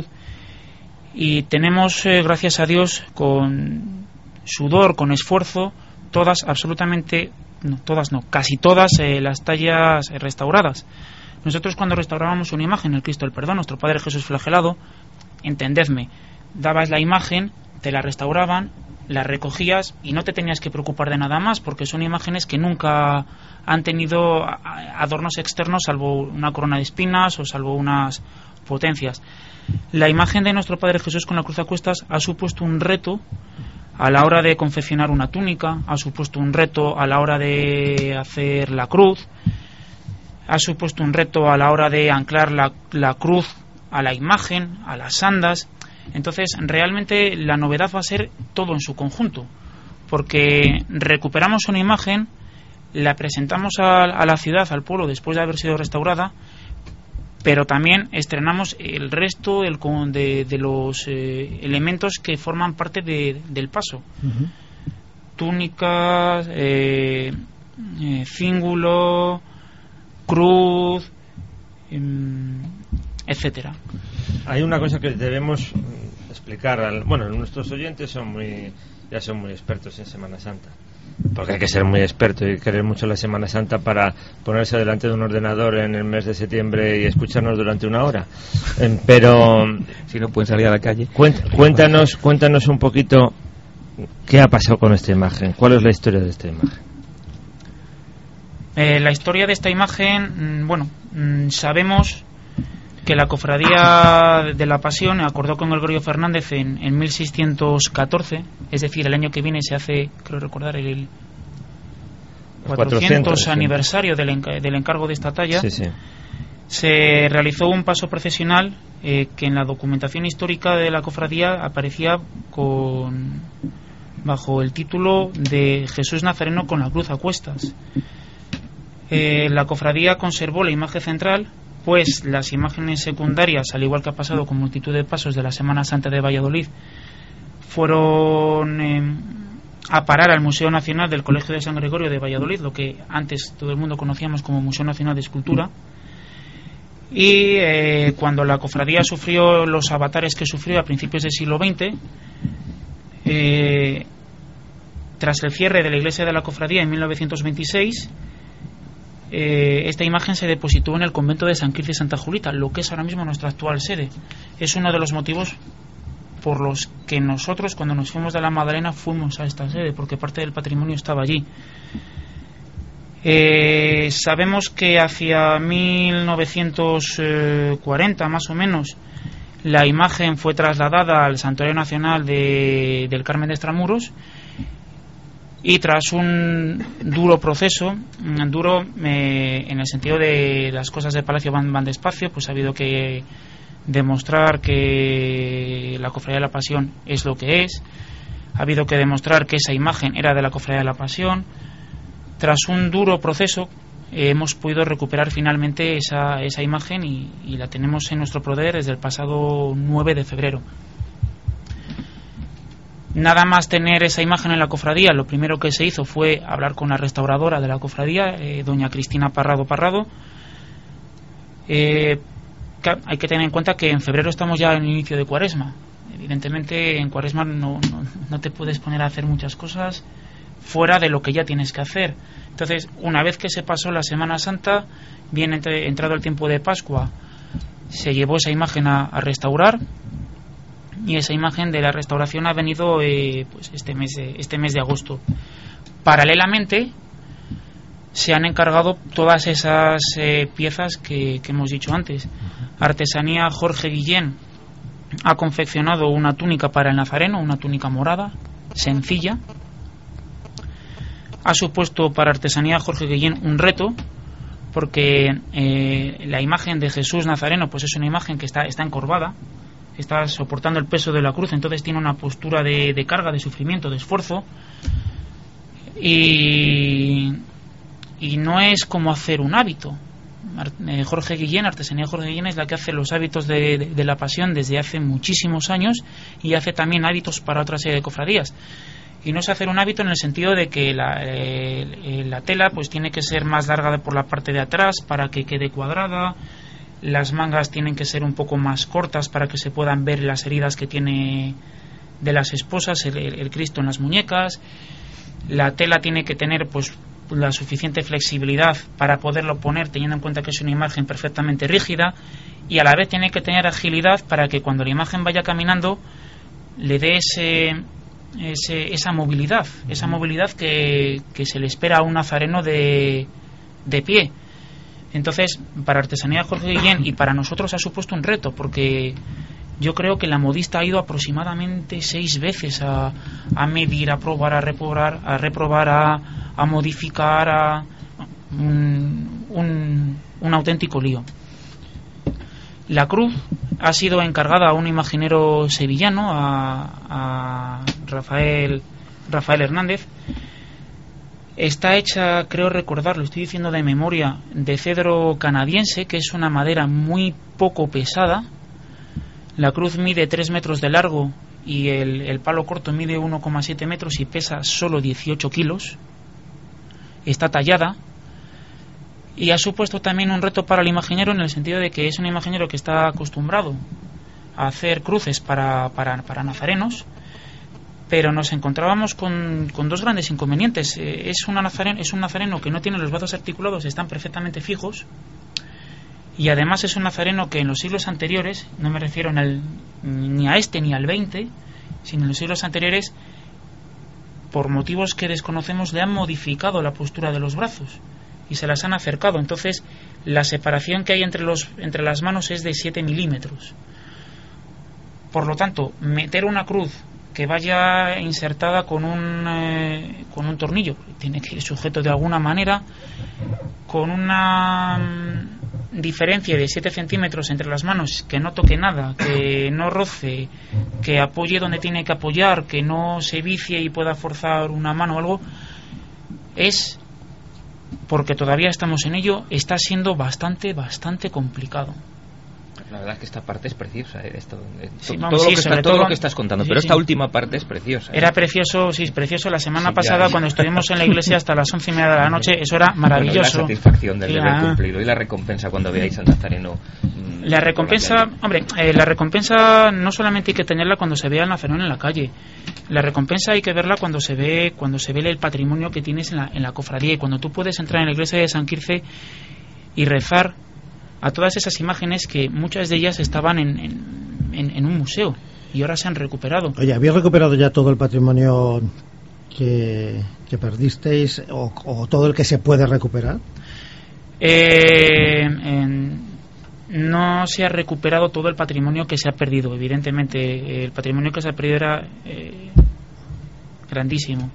S6: y tenemos, eh, gracias a Dios, con sudor, con esfuerzo, todas, absolutamente, no, todas no, casi todas eh, las tallas eh, restauradas. Nosotros, cuando restaurábamos una imagen, el Cristo del Perdón, nuestro Padre Jesús flagelado, entendedme, dabas la imagen, te la restauraban, la recogías y no te tenías que preocupar de nada más, porque son imágenes que nunca han tenido adornos externos salvo una corona de espinas o salvo unas potencias. La imagen de nuestro Padre Jesús con la cruz a cuestas ha supuesto un reto a la hora de confeccionar una túnica, ha supuesto un reto a la hora de hacer la cruz, ha supuesto un reto a la hora de anclar la, la cruz a la imagen, a las andas. Entonces, realmente la novedad va a ser todo en su conjunto, porque recuperamos una imagen, la presentamos a, a la ciudad, al pueblo, después de haber sido restaurada, pero también estrenamos el resto el, de, de los eh, elementos que forman parte de, del paso. Uh-huh. Túnicas, eh, eh, cíngulo, cruz, eh, etcétera.
S3: Hay una cosa que debemos explicar al, bueno, nuestros oyentes son muy ya son muy expertos en Semana Santa, porque hay que ser muy experto y querer mucho la Semana Santa para ponerse delante de un ordenador en el mes de septiembre y escucharnos durante una hora. Eh, pero
S4: si no pueden salir a la calle.
S3: Cuéntanos, cuéntanos un poquito qué ha pasado con esta imagen. ¿Cuál es la historia de esta imagen?
S6: Eh, la historia de esta imagen, bueno, sabemos que la Cofradía de la Pasión acordó con Gregorio Fernández en, en mil seiscientos catorce, es decir, el año que viene se hace, creo recordar, el cuatrocientos, cuatrocientos aniversario sí. del, enca- del encargo de esta talla.
S3: Sí, sí.
S6: Se realizó un paso procesional eh, que en la documentación histórica de la Cofradía aparecía con bajo el título de Jesús Nazareno con la cruz a cuestas. Eh, la Cofradía conservó la imagen central, pues las imágenes secundarias, al igual que ha pasado con multitud de pasos de la Semana Santa de Valladolid, fueron eh, a parar al Museo Nacional del Colegio de San Gregorio de Valladolid, lo que antes todo el mundo conocíamos como Museo Nacional de Escultura. Y eh, cuando la cofradía sufrió los avatares que sufrió a principios del siglo veinte, eh, tras el cierre de la iglesia de la cofradía en mil novecientos veintiséis, eh, esta imagen se depositó en el convento de San Quirce y Santa Julita, lo que es ahora mismo nuestra actual sede. Es uno de los motivos por los que nosotros, cuando nos fuimos de la Magdalena, fuimos a esta sede, porque parte del patrimonio estaba allí. Eh, sabemos que hacia mil novecientos cuarenta más o menos la imagen fue trasladada al Santuario Nacional de, del Carmen de Extramuros, y tras un duro proceso, duro eh, en el sentido de las cosas del Palacio van, van despacio, pues ha habido que demostrar que la Cofradía de la Pasión es lo que es, ha habido que demostrar que esa imagen era de la Cofradía de la Pasión. Tras un duro proceso eh, hemos podido recuperar finalmente esa, esa imagen y, y la tenemos en nuestro poder desde el pasado nueve de febrero. Nada más tener esa imagen en la cofradía, lo primero que se hizo fue hablar con la restauradora de la cofradía, eh, doña Cristina Parrado Parrado. Eh, hay que tener en cuenta que en febrero estamos ya en el inicio de Cuaresma. Evidentemente en Cuaresma no, no, no te puedes poner a hacer muchas cosas fuera de lo que ya tienes que hacer. Entonces, una vez que se pasó la Semana Santa, bien entre, entrado el tiempo de Pascua, se llevó esa imagen a, a restaurar, y esa imagen de la restauración ha venido eh, pues este mes de, este mes de agosto. Paralelamente se han encargado todas esas eh, piezas que, que hemos dicho antes. Artesanía Jorge Guillén ha confeccionado una túnica para el Nazareno, una túnica morada, sencilla. Ha supuesto para Artesanía Jorge Guillén un reto, porque eh, la imagen de Jesús Nazareno pues es una imagen que está, está encorvada, está soportando el peso de la cruz, entonces tiene una postura de, de carga, de sufrimiento, de esfuerzo, y, y no es como hacer un hábito. Jorge Guillén, Artesanía Jorge Guillén, es la que hace los hábitos de, de, de la Pasión desde hace muchísimos años, y hace también hábitos para otra serie de cofradías. Y no es hacer un hábito en el sentido de que la, eh, la tela pues tiene que ser más larga por la parte de atrás para que quede cuadrada, las mangas tienen que ser un poco más cortas para que se puedan ver las heridas que tiene de las esposas, el, el, el Cristo en las muñecas. La tela tiene que tener pues la suficiente flexibilidad para poderlo poner, teniendo en cuenta que es una imagen perfectamente rígida, y a la vez tiene que tener agilidad para que cuando la imagen vaya caminando le dé ese, ese, esa movilidad, esa movilidad que, que se le espera a un nazareno de, de pie. Entonces, para Artesanía Jorge Guillén y para nosotros ha supuesto un reto, porque yo creo que la modista ha ido aproximadamente seis veces a, a medir, a probar, a reprobar, a reprobar, a, a modificar, a un, un, un auténtico lío. La cruz ha sido encargada a un imaginero sevillano, a, a Rafael, Rafael Hernández. Está hecha, creo recordarlo, estoy diciendo de memoria, de cedro canadiense, que es una madera muy poco pesada. La cruz mide tres metros de largo y el, el palo corto mide uno coma siete metros y pesa solo dieciocho kilos. Está tallada y ha supuesto también un reto para el imaginero, en el sentido de que es un imaginero que está acostumbrado a hacer cruces para, para, para nazarenos, pero nos encontrábamos con, con dos grandes inconvenientes. Eh, es, una nazareno, es un nazareno que no tiene los brazos articulados, están perfectamente fijos, y además es un nazareno que en los siglos anteriores, no me refiero en el, ni a este ni al veinte, sino en los siglos anteriores, por motivos que desconocemos, le han modificado la postura de los brazos y se las han acercado. Entonces la separación que hay entre, los, entre las manos es de siete milímetros. Por lo tanto, meter una cruz que vaya insertada con un eh, con un tornillo, tiene que ir sujeto de alguna manera, con una mm, diferencia de siete centímetros entre las manos, que no toque nada, que no roce, que apoye donde tiene que apoyar, que no se vicie y pueda forzar una mano o algo, es, porque todavía estamos en ello, está siendo bastante, bastante complicado.
S4: La verdad es que esta parte es preciosa, ¿eh? Esto, eh,
S6: sí,
S4: to,
S6: vamos,
S4: todo,
S6: sí,
S4: lo que está, todo
S6: todo
S4: lo que estás contando,
S6: sí,
S4: pero
S6: sí.
S4: esta última parte es preciosa, ¿eh?
S6: Era precioso, sí, es precioso. La semana
S4: Sí,
S6: pasada,
S4: ya.
S6: cuando estuvimos en la iglesia hasta las once y media de la noche, eso era maravilloso.
S4: Bueno, y la satisfacción del
S6: Sí,
S4: deber
S6: ah.
S4: cumplido y la recompensa cuando veáis al nazareno. mmm,
S6: La recompensa, hombre, eh, la recompensa no solamente hay que tenerla cuando se ve al nazareno en la calle. La recompensa hay que verla cuando se ve cuando se ve el patrimonio que tienes en la, en la cofradía, y cuando tú puedes entrar en la iglesia de San Quirce y rezar a todas esas imágenes que muchas de ellas estaban en, en, en, en un museo y ahora se han recuperado.
S2: Oye, ¿habéis recuperado ya todo el patrimonio que, que perdisteis o, o todo el que se puede recuperar?
S6: Eh, en, no se ha recuperado todo el patrimonio que se ha perdido. Evidentemente, el patrimonio que se ha perdido era eh, grandísimo.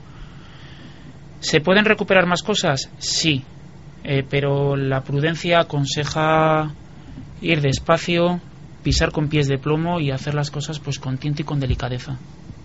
S6: ¿Se pueden recuperar más cosas? Sí. Eh, pero la prudencia aconseja ir despacio, pisar con pies de plomo y hacer las cosas pues con tiento y con delicadeza.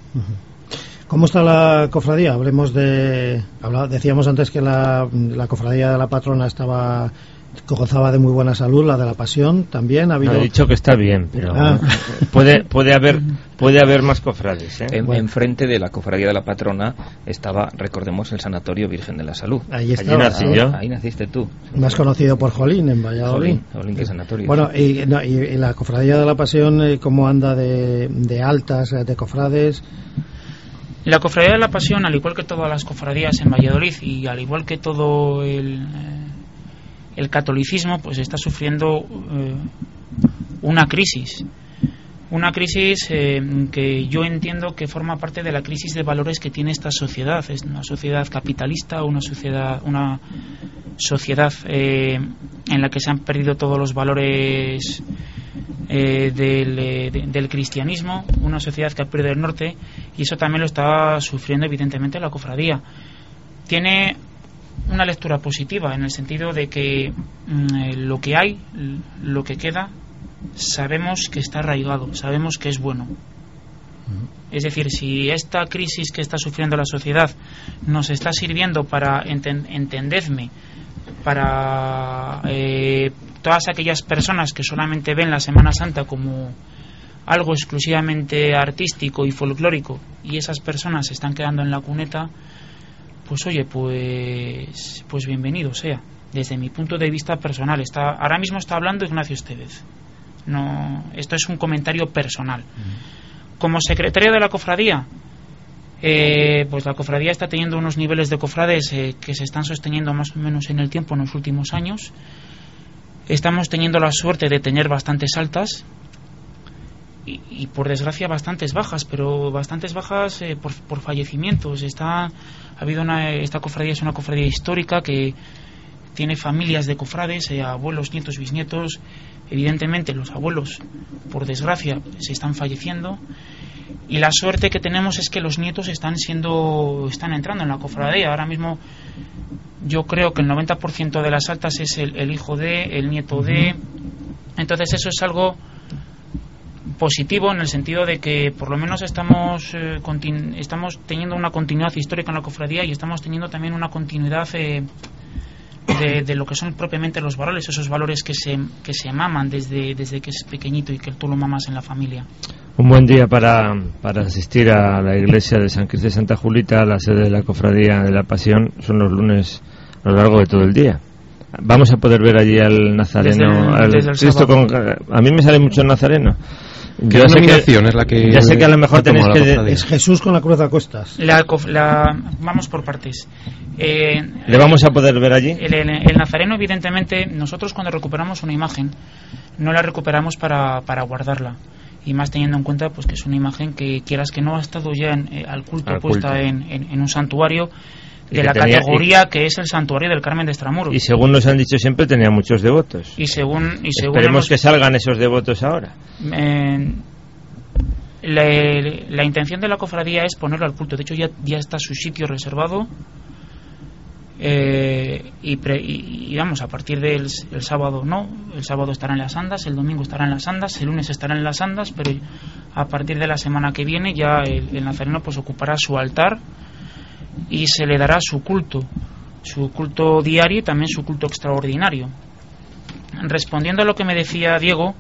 S2: ¿Cómo está la cofradía? Hablemos de... Habla, decíamos antes que la, la cofradía de la patrona estaba gozaba de muy buena salud, la de la Pasión también. Ha habido...
S3: No, he dicho que está bien, pero
S2: Ah.
S3: puede puede haber puede haber más cofrades, ¿eh?
S4: En,
S2: Bueno.
S4: Enfrente de la cofradía de la patrona estaba, recordemos, el Sanatorio Virgen de la Salud.
S2: Ahí
S3: Allí
S2: estaba,
S3: nací
S2: ¿no?
S3: yo.
S4: Ahí naciste tú.
S2: Más conocido por Jolín, en Valladolid.
S4: Jolín, Jolín, qué sanatorio.
S2: Bueno, y, no, y, y la cofradía de la Pasión, eh, ¿cómo anda de, de altas, eh, de cofrades?
S6: La cofradía de la Pasión, al igual que todas las cofradías en Valladolid y al igual que todo el, eh, el catolicismo, pues está sufriendo eh, una crisis. Una crisis eh, que yo entiendo que forma parte de la crisis de valores que tiene esta sociedad. Es una sociedad capitalista, una sociedad, una sociedad eh, en la que se han perdido todos los valores eh, del, eh, de, del cristianismo, una sociedad que ha perdido el norte, y eso también lo está sufriendo evidentemente la cofradía. Tiene una lectura positiva en el sentido de que mm, lo que hay, lo que queda, sabemos que está arraigado, sabemos que es bueno. Es decir, si esta crisis que está sufriendo la sociedad nos está sirviendo para, enten, entendedme, para eh, todas aquellas personas que solamente ven la Semana Santa como algo exclusivamente artístico y folclórico, y esas personas se están quedando en la cuneta, pues oye, pues pues bienvenido sea. Desde mi punto de vista personal, está ahora mismo está hablando Ignacio Estevez. No, esto es un comentario personal. Como secretario de la cofradía, eh, pues la cofradía está teniendo unos niveles de cofrades eh, que se están sosteniendo más o menos en el tiempo en los últimos años. Estamos teniendo la suerte de tener bastantes altas y, y por desgracia bastantes bajas, pero bastantes bajas eh, por, por fallecimientos. Está, ha habido una, esta cofradía es una cofradía histórica que tiene familias de cofrades, eh, abuelos, nietos, bisnietos. Evidentemente los abuelos, por desgracia, se están falleciendo, y la suerte que tenemos es que los nietos están siendo están entrando en la cofradía. Ahora mismo yo creo que el noventa por ciento de las altas es el, el hijo de, el nieto de. Entonces eso es algo positivo en el sentido de que por lo menos estamos eh, continu- estamos teniendo una continuidad histórica en la cofradía y estamos teniendo también una continuidad eh, de, de lo que son propiamente los valores, esos valores que se que se maman desde desde que es pequeñito y que tú lo mamas en la familia.
S3: Un buen día para, para asistir a la iglesia de San Quirce de Santa Julita, la sede de la Cofradía de la Pasión, son los lunes a lo largo de todo el día. Vamos a poder ver allí al Nazareno,
S6: Desde el-
S3: al
S6: desde el
S3: Cristo con... A mí me sale mucho el Nazareno.
S5: ¿Qué denominación es la que
S3: ya sé que a lo mejor
S5: ha tomado
S3: tenéis
S5: la
S3: que...
S5: cofradía?
S2: Es Jesús con la cruz a cuestas.
S6: La, cof- la vamos por partes. Eh,
S3: ¿Le vamos a poder ver allí?
S6: El, el- el nazareno, evidentemente, nosotros cuando recuperamos una imagen, no la recuperamos para, para guardarla. Y más teniendo en cuenta pues que es una imagen que, quieras que no, ha estado ya en, eh, al culto
S3: Al
S6: puesta
S3: culto.
S6: En, en, en un santuario
S3: Y
S6: de
S3: que
S6: la
S3: tenía-
S6: categoría que es el santuario del Carmen de Extramuros.
S3: Y según nos han dicho siempre, tenía muchos devotos.
S6: Y según, y según
S3: Esperemos
S6: hemos-
S3: que salgan esos devotos ahora.
S6: Eh, la, la intención de la cofradía es ponerlo al culto. De hecho, ya, ya está su sitio reservado. Eh, y, pre, y, y vamos, a partir del el sábado no. El sábado estará en las andas, el domingo estará en las andas, el lunes estará en las andas, pero a partir de la semana que viene ya el, el nazareno pues ocupará su altar y se le dará su culto, su culto diario y también su culto extraordinario. Respondiendo a lo que me decía Diego,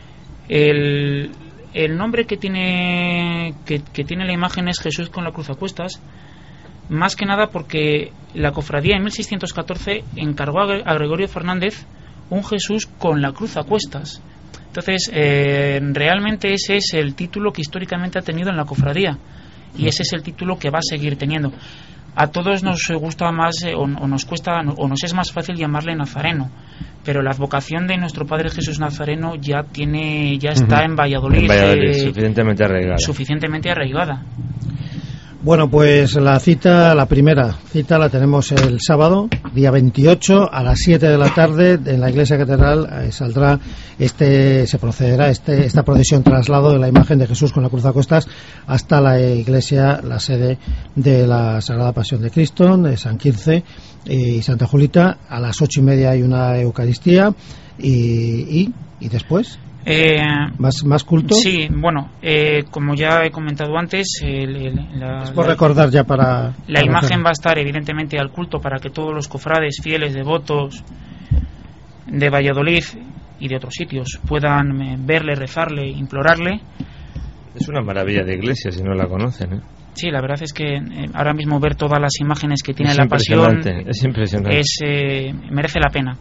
S6: el, el nombre que tiene que, que tiene la imagen es Jesús con la cruz a cuestas, más que nada porque la cofradía en mil seiscientos catorce encargó a, Gre- a Gregorio Fernández un Jesús con la cruz a cuestas. Entonces, eh, realmente ese es el título que históricamente ha tenido en la cofradía y ese es el título que va a seguir teniendo. A todos nos gusta más eh, o, o nos cuesta o nos es más fácil llamarle Nazareno, pero la advocación de nuestro Padre Jesús Nazareno ya tiene ya está
S5: Ujú.
S6: en Valladolid,
S3: En Valladolid,
S6: eh,
S3: suficientemente arraigada.
S6: suficientemente arraigada.
S2: Bueno, pues la cita, la primera cita la tenemos el sábado, día veintiocho, a las siete de la tarde, en la iglesia catedral eh, saldrá este, se procederá este, esta procesión traslado de la imagen de Jesús con la cruz a cuestas hasta la iglesia, la sede de la Sagrada Pasión de Cristo, de San Quirce y Santa Julita. A las ocho y media hay una Eucaristía y, y, y después,
S6: Eh,
S2: más, más culto.
S6: Sí, bueno, eh, como ya he comentado antes, el, el, la,
S2: Es por
S6: la-
S2: recordar ya para...
S6: la
S2: para
S6: imagen
S2: hacer.
S6: va a estar evidentemente al culto para que todos los cofrades, fieles, devotos de Valladolid y de otros sitios puedan eh, verle, rezarle, implorarle.
S3: Es una maravilla de iglesia si no la conocen, ¿eh?
S6: Sí, la verdad es que eh, ahora mismo ver todas las imágenes que tiene
S3: Es
S6: la pasión
S3: impresionante, es impresionante.
S6: es, eh, merece la pena.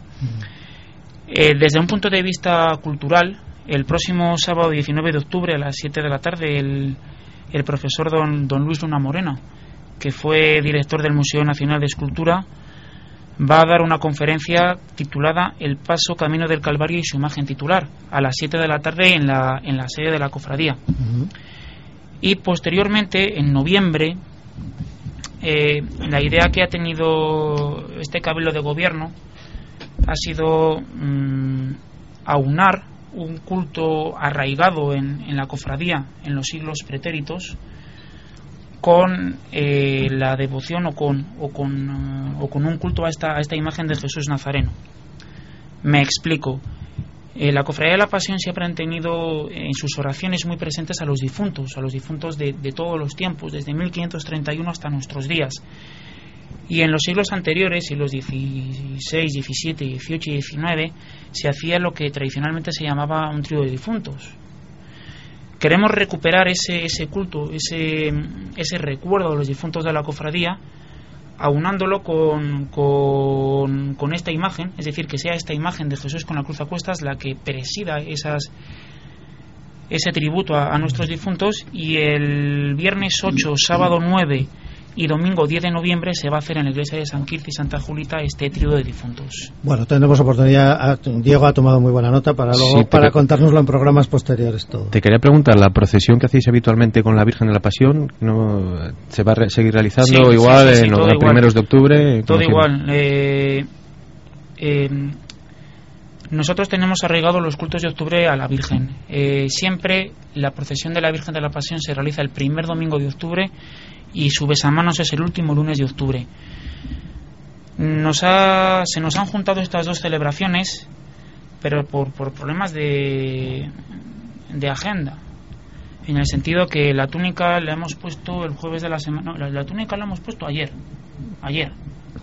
S6: Eh, desde un punto de vista cultural, el próximo sábado diecinueve de octubre a las siete de la tarde el, el profesor don, don Luis Luna Morena, que fue director del Museo Nacional de Escultura, va a dar una conferencia titulada El Paso Camino del Calvario y su imagen titular, a las siete de la tarde en la, en la sede de la cofradía.
S2: Ujú.
S6: Y posteriormente, en noviembre, eh, la idea que ha tenido este cabildo de gobierno ha sido mm, aunar un culto arraigado en, en la cofradía en los siglos pretéritos con eh, la devoción o con, o, con, uh, o con un culto a esta, a esta imagen de Jesús Nazareno. Me explico. Eh, la Cofradía de la Pasión siempre han tenido en sus oraciones muy presentes a los difuntos, a los difuntos de, de todos los tiempos, desde mil quinientos treinta y uno hasta nuestros días. Y en los siglos anteriores, siglos dieciséis, diecisiete, dieciocho y diecinueve, se hacía lo que tradicionalmente se llamaba un trío de difuntos. Queremos recuperar ese, ese culto, ese, ese recuerdo de los difuntos de la cofradía, aunándolo con, con, con esta imagen, es decir, que sea esta imagen de Jesús con la cruz a cuestas la que presida esas, ese tributo a, a nuestros difuntos. Y el viernes ocho, sábado nueve y domingo diez de noviembre se va a hacer en la iglesia de San Quirce y Santa Julita este trío de difuntos.
S2: Bueno, tendremos oportunidad. Diego ha tomado muy buena nota para luego
S5: Sí,
S2: para
S5: pero-
S2: contárnoslo en programas posteriores todo.
S5: Te quería preguntar, ¿la procesión que hacéis habitualmente con la Virgen de la Pasión no se va a re- seguir realizando
S6: Sí,
S5: igual
S6: sí, sí, sí,
S5: en
S6: todo
S5: los
S6: igual.
S5: primeros de octubre?
S6: Todo
S5: como
S6: igual.
S5: siempre?
S6: Eh, eh, nosotros tenemos arraigados los cultos de octubre a la Virgen. Eh, siempre la procesión de la Virgen de la Pasión se realiza el primer domingo de octubre y su besamanos es el último lunes de octubre. Nos ha, se nos han juntado estas dos celebraciones, pero por, por problemas de de agenda, en el sentido que la túnica la hemos puesto el jueves de la semana, no, la, la túnica la hemos puesto ayer, ayer.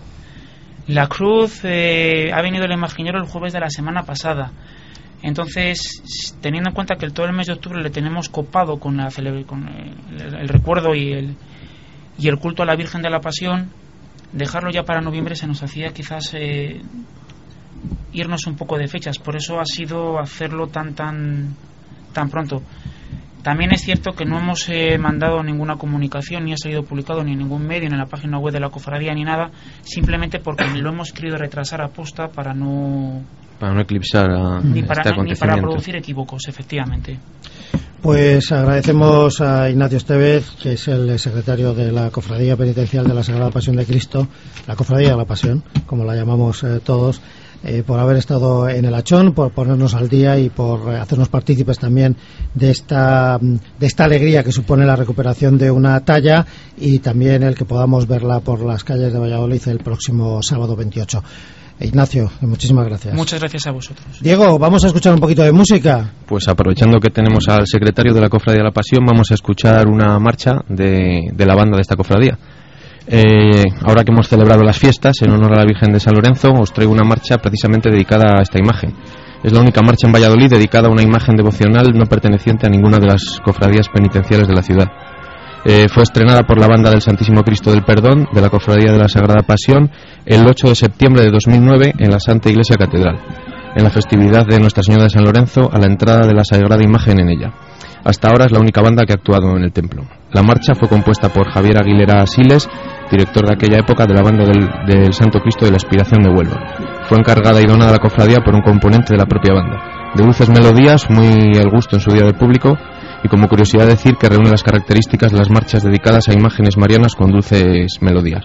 S6: La cruz eh, ha venido el imaginero el jueves de la semana pasada. Entonces, teniendo en cuenta que el, todo el mes de octubre le tenemos copado con, la celebre, con el, el recuerdo y el, y el culto a la Virgen de la Pasión, dejarlo ya para noviembre se nos hacía quizás eh, irnos un poco de fechas. Por eso ha sido hacerlo tan tan tan pronto. También es cierto que no hemos eh, mandado ninguna comunicación, ni ha salido publicado ni en ningún medio, ni en la página web de la cofradía, ni nada, simplemente porque lo hemos querido retrasar a posta para no...
S5: Para no eclipsar a
S6: ni para,
S5: este
S6: ni para producir equívocos, efectivamente.
S2: Pues agradecemos a Ignacio Estevez, que es el secretario de la Cofradía Penitencial de la Sagrada Pasión de Cristo, la Cofradía de la Pasión, como la llamamos eh, todos, eh, por haber estado en el Hachón, por ponernos al día y por hacernos partícipes también de esta, de esta alegría que supone la recuperación de una talla y también el que podamos verla por las calles de Valladolid el próximo sábado veintiocho. Ignacio, muchísimas gracias.
S6: Muchas gracias a vosotros.
S2: Diego, vamos a escuchar un poquito de música.
S5: Pues aprovechando que tenemos al secretario de la Cofradía de la Pasión, vamos a escuchar una marcha de, de la banda de esta cofradía. Eh, ahora que hemos celebrado las fiestas en honor a la Virgen de San Lorenzo, os traigo una marcha precisamente dedicada a esta imagen. Es la única marcha en Valladolid dedicada a una imagen devocional no perteneciente a ninguna de las cofradías penitenciales de la ciudad. Eh, fue estrenada por la banda del Santísimo Cristo del Perdón de la Cofradía de la Sagrada Pasión el ocho de septiembre de dos mil nueve en la Santa Iglesia Catedral, en la festividad de Nuestra Señora de San Lorenzo, a la entrada de la Sagrada Imagen en ella. Hasta ahora es la única banda que ha actuado en el templo. La marcha fue compuesta por Javier Aguilera Siles, director de aquella época de la banda del, del Santo Cristo de la Expiración de Huelva. Fue encargada y donada a la cofradía por un componente de la propia banda. De dulces melodías, muy al gusto en su día del público, y como curiosidad decir que reúne las características de las marchas dedicadas a imágenes marianas con dulces melodías.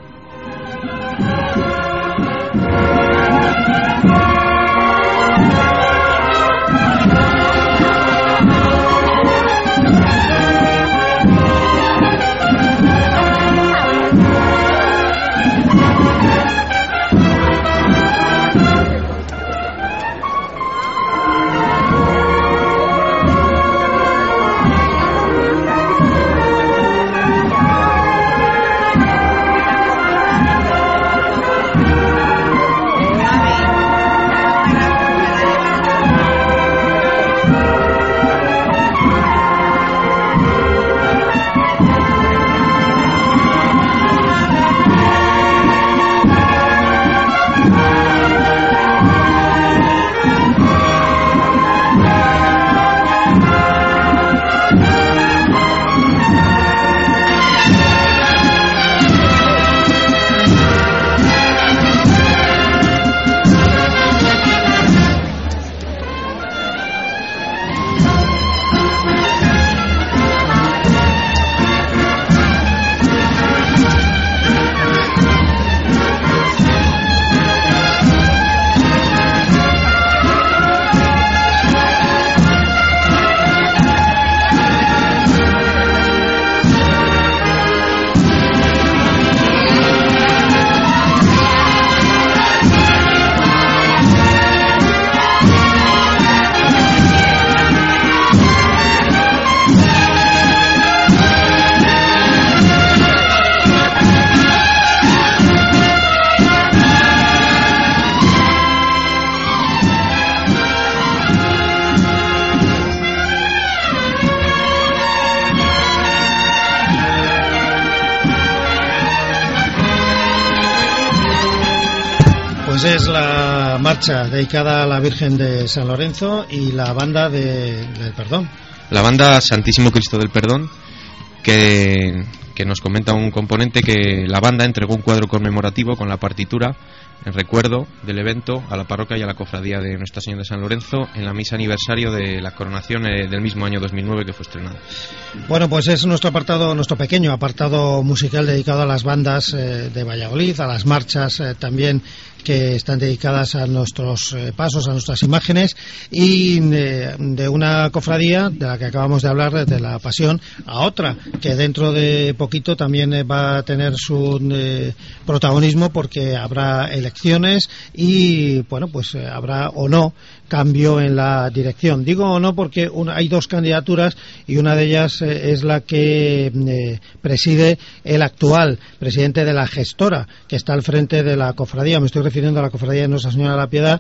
S2: Pues es la marcha dedicada a la Virgen de San Lorenzo y la banda de, del Perdón.
S5: La banda Santísimo Cristo del Perdón, que, que nos comenta un componente que la banda entregó un cuadro conmemorativo con la partitura en recuerdo del evento a la parroquia y a la cofradía de Nuestra Señora de San Lorenzo en la misa aniversario de la coronación eh, del mismo año dos mil nueve que fue estrenada.
S2: Bueno, pues es nuestro apartado, nuestro pequeño apartado musical dedicado a las bandas eh, de Valladolid, a las marchas eh, también que están dedicadas a nuestros eh, pasos, a nuestras imágenes, y eh, de una cofradía de la que acabamos de hablar, de la Pasión, a otra que dentro de poquito también eh, va a tener su eh, protagonismo, porque habrá elecciones elecciones y, bueno, pues eh, habrá o no cambio en la dirección. Digo o no porque una, hay dos candidaturas y una de ellas eh, es la que eh, preside el actual presidente de la gestora, que está al frente de la cofradía. Me estoy refiriendo a la cofradía de Nuestra Señora de la Piedad,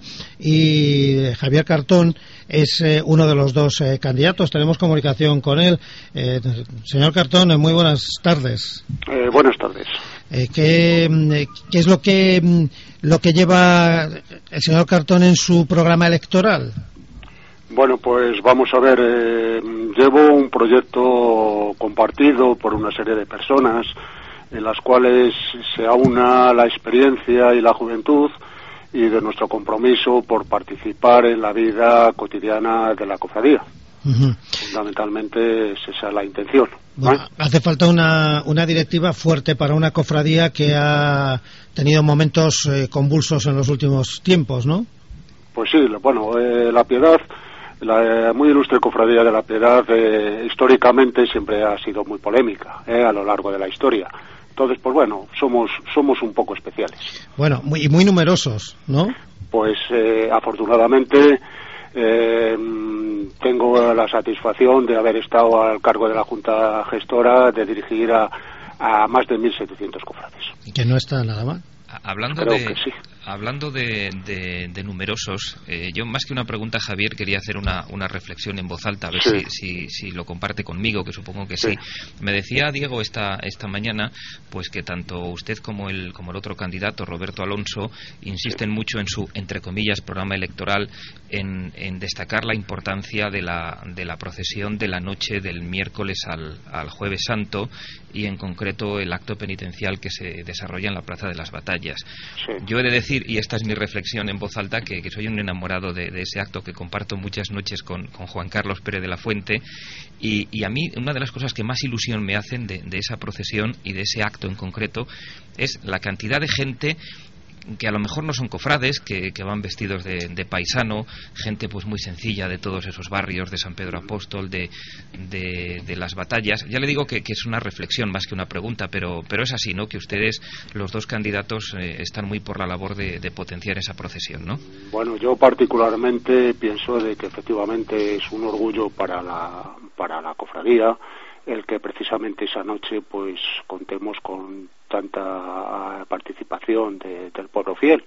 S2: y Javier Cartón es eh, uno de los dos eh, candidatos. Tenemos comunicación con él. Eh, señor Cartón, eh, muy buenas tardes.
S7: Eh, buenas tardes.
S2: Eh, ¿qué, ¿Qué es lo que lo que lleva el señor Cartón en su programa electoral?
S7: Bueno, pues vamos a ver. Eh, llevo un proyecto compartido por una serie de personas en las cuales se aúna la experiencia y la juventud y de nuestro compromiso por participar en la vida cotidiana de la cofradía. Uh-huh. Fundamentalmente es esa la intención.
S2: Bueno, hace falta una, una directiva fuerte para una cofradía que ha tenido momentos eh, convulsos en los últimos tiempos, ¿no?
S7: Pues sí, bueno, eh, la Piedad, la eh, muy ilustre cofradía de la Piedad, eh, históricamente siempre ha sido muy polémica eh, a lo largo de la historia. Entonces, pues bueno, somos somos un poco especiales.
S2: Bueno, muy, y muy numerosos, ¿no?
S7: Pues eh, afortunadamente eh, tengo la satisfacción de haber estado al cargo de la Junta Gestora, de dirigir a, a más de mil setecientos cofrades.
S2: Que no está nada mal.
S4: Hablando
S7: Creo
S4: de,
S7: que sí.
S4: Hablando de, de, de numerosos, eh, yo más que una pregunta, Javier, quería hacer una, una reflexión en voz alta, a ver
S7: sí.
S4: si, si, si lo comparte conmigo, que supongo que sí. sí. Me decía Diego esta, esta mañana pues que tanto usted como el, como el otro candidato, Roberto Alonso, insisten sí. mucho en su, entre comillas, programa electoral, en, en destacar la importancia de la, de la procesión de la noche del miércoles al, al Jueves Santo, y en concreto el acto penitencial que se desarrolla en la Plaza de las Batallas. Sí. Yo he de decir, y esta es mi reflexión en voz alta, que, que soy un enamorado de, de ese acto, que comparto muchas noches con, con Juan Carlos Pérez de la Fuente, y, y a mí una de las cosas que más ilusión me hacen de, de esa procesión y de ese acto en concreto es la cantidad de gente que a lo mejor no son cofrades, que, que van vestidos de, de paisano, gente pues muy sencilla de todos esos barrios, de San Pedro Apóstol, de, de, de las Batallas. Ya le digo que, que es una reflexión más que una pregunta, pero, pero es así, ¿no?, que ustedes, los dos candidatos, eh, están muy por la labor de, de potenciar esa procesión, ¿no?
S7: Bueno, yo particularmente pienso de que efectivamente es un orgullo para la, para la cofradía el que precisamente esa noche pues contemos con tanta participación de, del pueblo fiel,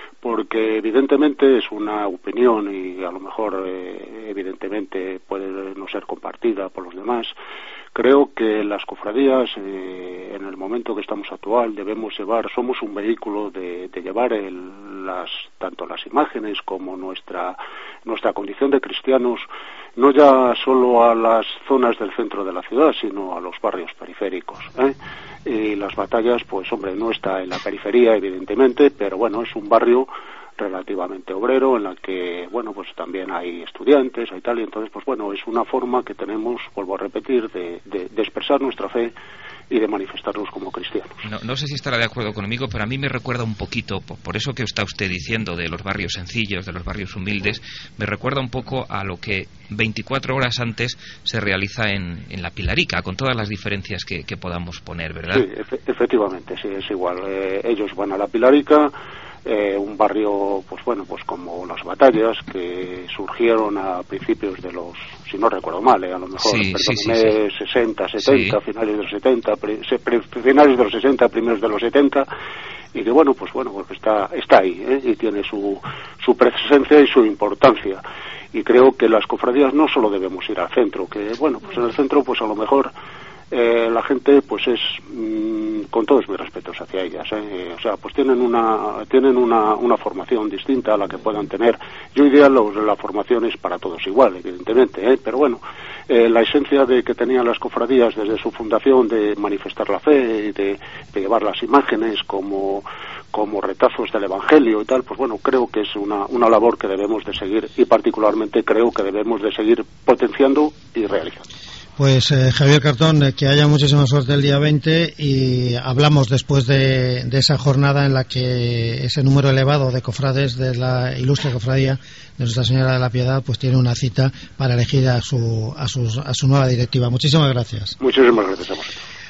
S7: porque evidentemente es una opinión y a lo mejor eh, evidentemente puede no ser compartida por los demás. Creo que las cofradías eh, en el momento que estamos actual debemos llevar, somos un vehículo de, de llevar el, las, tanto las imágenes como nuestra nuestra condición de cristianos, no ya solo a las zonas del centro de la ciudad, sino a los barrios periféricos, ¿eh? Y las Batallas, pues hombre, no está en la periferia evidentemente, pero bueno, es un barrio relativamente obrero en la que, bueno, pues también hay estudiantes, hay tal, y entonces, pues bueno, es una forma que tenemos, vuelvo a repetir, de, de, de expresar nuestra fe y de manifestarnos como cristianos.
S4: No, no sé si estará de acuerdo conmigo, pero a mí me recuerda un poquito, por, por eso que está usted diciendo de los barrios sencillos, de los barrios humildes, me recuerda un poco a lo que veinticuatro horas antes se realiza en, en la Pilarica, con todas las diferencias que, que podamos poner, ¿verdad?
S7: Sí, efe, efectivamente, sí, es igual. Eh, ellos van a la Pilarica, eh, un barrio, pues bueno, pues como las Batallas, que surgieron a principios de los, si no recuerdo mal, eh, a lo mejor,
S4: sí,
S7: perdóneme,
S4: sí, sí, sí.
S7: sesenta, setenta, sí. finales de los setenta, pre, pre, finales de los sesenta, primeros de los setenta, y que bueno, pues bueno, pues está, está ahí, ¿eh? Y tiene su, su presencia y su importancia. Y creo que las cofradías no solo debemos ir al centro, que bueno, pues en el centro pues a lo mejor eh, la gente pues es, mmm, con todos mis respetos hacia ellas, ¿eh? O sea, pues tienen una tienen una, una formación distinta a la que puedan tener. Yo diría los, la formación es para todos igual, evidentemente, ¿eh? Pero bueno, eh, la esencia de que tenían las cofradías desde su fundación de manifestar la fe y de, de llevar las imágenes como como retazos del Evangelio y tal, pues bueno, creo que es una, una labor que debemos de seguir, y particularmente creo que debemos de seguir potenciando y realizando.
S2: Pues eh, Javier Cartón, eh, que haya muchísima suerte el día veinte, y hablamos después de, de esa jornada en la que ese número elevado de cofrades de la ilustre cofradía de Nuestra Señora de la Piedad pues tiene una cita para elegir a su, a sus, a su nueva directiva. Muchísimas gracias.
S7: Muchísimas gracias a vosotros.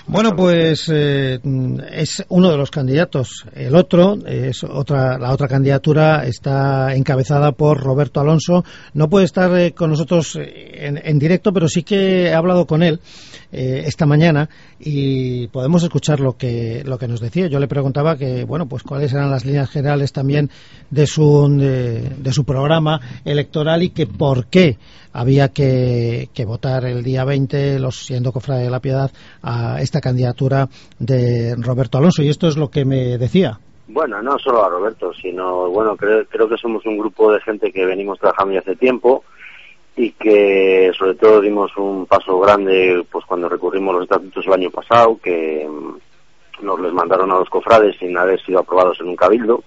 S2: Bueno, pues eh, es uno de los candidatos. El otro, es otra, la otra candidatura está encabezada por Roberto Alonso. No puede estar eh, con nosotros en, en directo, pero sí que he hablado con él eh, esta mañana y podemos escuchar lo que lo que nos decía. Yo le preguntaba que, bueno, pues cuáles eran las líneas generales también de su de, de su programa electoral y que por qué había que, que votar el día veinte, los siendo Cofrade de la Piedad, a esta candidatura de Roberto Alonso. Y esto es lo que me decía.
S8: Bueno, no solo a Roberto, sino, bueno, creo, creo que somos un grupo de gente que venimos trabajando ya hace tiempo y que sobre todo dimos un paso grande pues cuando recurrimos los estatutos el año pasado, que nos les mandaron a los cofrades sin haber sido aprobados en un cabildo.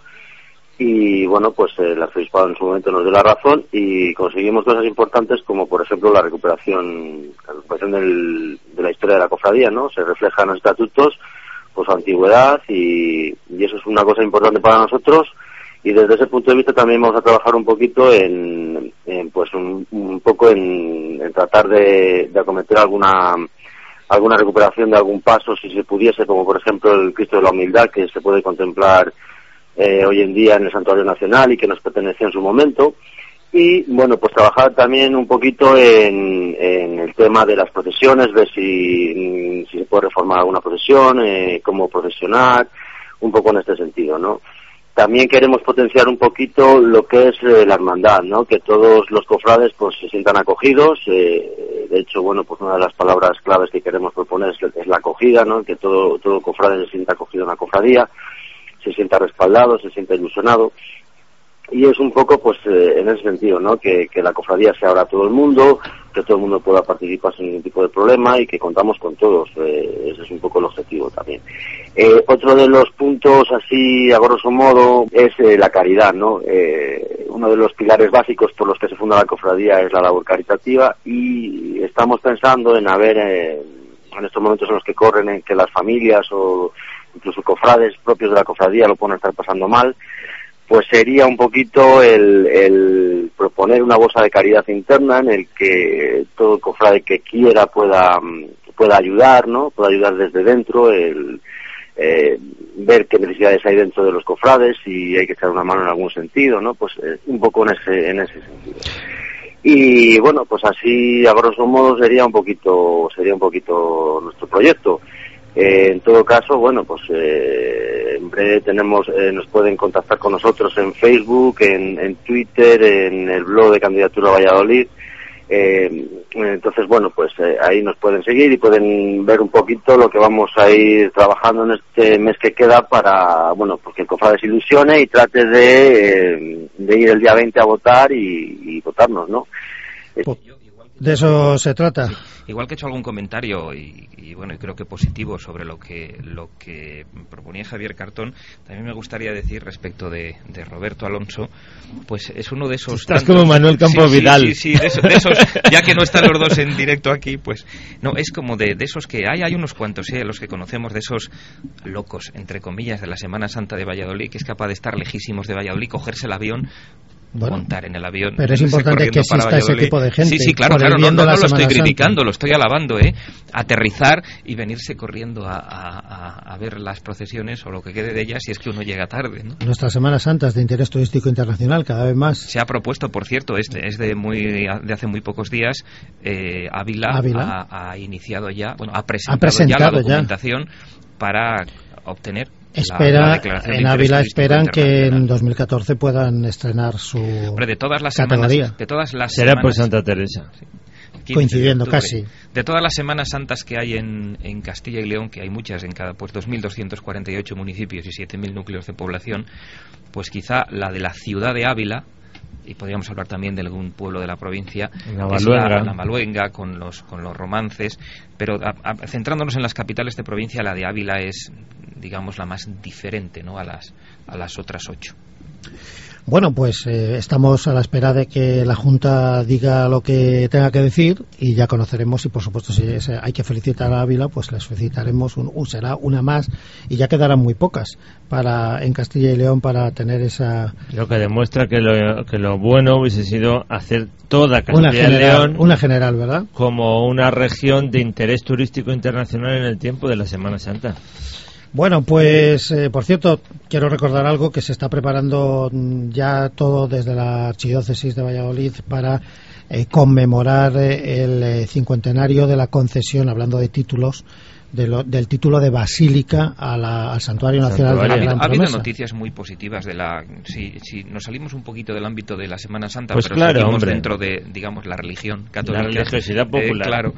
S8: Y bueno, pues eh, el arzobispado en su momento nos dio la razón y conseguimos cosas importantes como por ejemplo la recuperación, la recuperación del, de la historia de la cofradía, ¿no? Se refleja en los estatutos pues su antigüedad y, y eso es una cosa importante para nosotros. Y desde ese punto de vista también vamos a trabajar un poquito en, en pues un, un poco en, en tratar de, de acometer alguna alguna recuperación de algún paso si se pudiese, como por ejemplo el Cristo de la Humildad, que se puede contemplar Eh, hoy en día en el Santuario Nacional y que nos pertenecía en su momento. Y bueno, pues trabajar también un poquito en, en el tema de las procesiones, ver si, si se puede reformar alguna procesión, eh, cómo procesionar, un poco en este sentido, ¿no? También queremos potenciar un poquito lo que es eh, la hermandad, ¿no? Que todos los cofrades pues se sientan acogidos. Eh, de hecho, bueno, pues una de las palabras claves que queremos proponer es, es la acogida, ¿no? Que todo, todo cofrade se sienta acogido en la cofradía, se sienta respaldado, se sienta ilusionado, y es un poco pues eh, en ese sentido, ¿no? Que, que la cofradía se abra a todo el mundo, que todo el mundo pueda participar sin ningún tipo de problema y que contamos con todos. Eh, ese es un poco el objetivo también. Eh, otro de los puntos así a grosso modo es eh, la caridad, ¿no? Eh, uno de los pilares básicos por los que se funda la cofradía es la labor caritativa y estamos pensando en haber eh, en estos momentos en los que corren en que las familias o incluso cofrades propios de la cofradía lo pueden estar pasando mal, pues sería un poquito el, el proponer una bolsa de caridad interna en el que todo cofrade que quiera pueda pueda ayudar, ¿no? Pueda ayudar desde dentro, el eh, ver qué necesidades hay dentro de los cofrades, si hay que echar una mano en algún sentido, ¿no? Pues eh, un poco en ese en ese sentido. Y bueno, pues así a grosso modo sería un poquito sería un poquito nuestro proyecto. Eh, en todo caso, bueno, pues eh, en breve tenemos, eh, nos pueden contactar con nosotros en Facebook, en, en Twitter, en el blog de Candidatura Valladolid. Eh, entonces, bueno, pues eh, ahí nos pueden seguir y pueden ver un poquito lo que vamos a ir trabajando en este mes que queda para, bueno, pues que el cofrade se ilusione y trate de, eh, de ir el día veinte a votar y, y votarnos, ¿no? Eh,
S2: De eso se trata.
S4: Sí. Igual que he hecho algún comentario y, y bueno, y creo que positivo sobre lo que lo que proponía Javier Cartón, también me gustaría decir respecto de, de Roberto Alonso, pues es uno de esos...
S3: Estás
S4: tantos,
S3: como Manuel Campo
S4: sí,
S3: Vidal.
S4: Sí, sí, sí, de, esos, de esos, ya que no están los dos en directo aquí, pues no, es como de, de esos que hay, hay unos cuantos, ¿eh? Los que conocemos, de esos locos, entre comillas, de la Semana Santa de Valladolid, que es capaz de estar lejísimos de Valladolid, cogerse el avión, bueno, montar en el avión,
S2: pero es importante que exista ese tipo de gente.
S4: Sí, sí, claro, claro, no, no, no lo estoy criticando, Santa. Lo estoy alabando, ¿eh? Aterrizar y venirse corriendo a, a, a ver las procesiones o lo que quede de ellas si es que uno llega tarde, ¿no?
S2: Nuestra Semana Santa es de interés turístico internacional, cada vez más.
S4: Se ha propuesto, por cierto, este es de muy de hace muy pocos días, eh, Ávila,
S2: Ávila.
S4: Ha, ha iniciado ya, bueno, ha presentado,
S2: ha presentado
S4: ya la documentación
S2: ya.
S4: para obtener
S2: Espera,
S4: la, la
S2: en
S4: de
S2: Ávila esperan que en dos mil catorce puedan estrenar su
S4: Hombre, de todas las
S2: categoría.
S4: Semanas, de todas las
S3: Será
S4: semanas,
S3: por Santa Teresa.
S4: Sí.
S2: Coincidiendo casi.
S4: De todas las Semanas Santas que hay en, en Castilla y León, que hay muchas en cada, pues dos mil doscientos cuarenta y ocho municipios y siete mil núcleos de población, pues quizá la de la ciudad de Ávila, y podríamos hablar también de algún pueblo de la provincia,
S3: la
S4: es la, la Maluenga, con los con los romances, pero a, a, centrándonos en las capitales de provincia, la de Ávila es, digamos, la más diferente, ¿no?, a las a las otras ocho.
S2: Bueno, pues eh, estamos a la espera de que la Junta diga lo que tenga que decir y ya conoceremos, y por supuesto si es, hay que felicitar a Ávila, pues les felicitaremos, un, un, será una más y ya quedarán muy pocas para en Castilla y León para tener esa...
S3: Lo que demuestra que lo, que lo bueno hubiese sido hacer toda Castilla
S2: una general,
S3: y León
S2: una general, ¿verdad?
S3: Como una región de interés turístico internacional en el tiempo de la Semana Santa.
S2: Bueno, pues, eh, por cierto, quiero recordar algo, que se está preparando ya todo desde la Archidiócesis de Valladolid para eh, conmemorar eh, el eh, cincuentenario de la concesión, hablando de títulos, de lo, del título de Basílica a la, al Santuario Nacional
S3: Santuario.
S2: de la Gran
S4: Ha habido
S2: Promesa.
S4: noticias muy positivas de la... Si, si nos salimos un poquito del ámbito de la Semana Santa,
S3: pues
S4: pero
S3: claro,
S4: seguimos
S3: hombre.
S4: dentro de, digamos, la religión católica.
S3: La religiosidad popular.
S4: Eh, claro.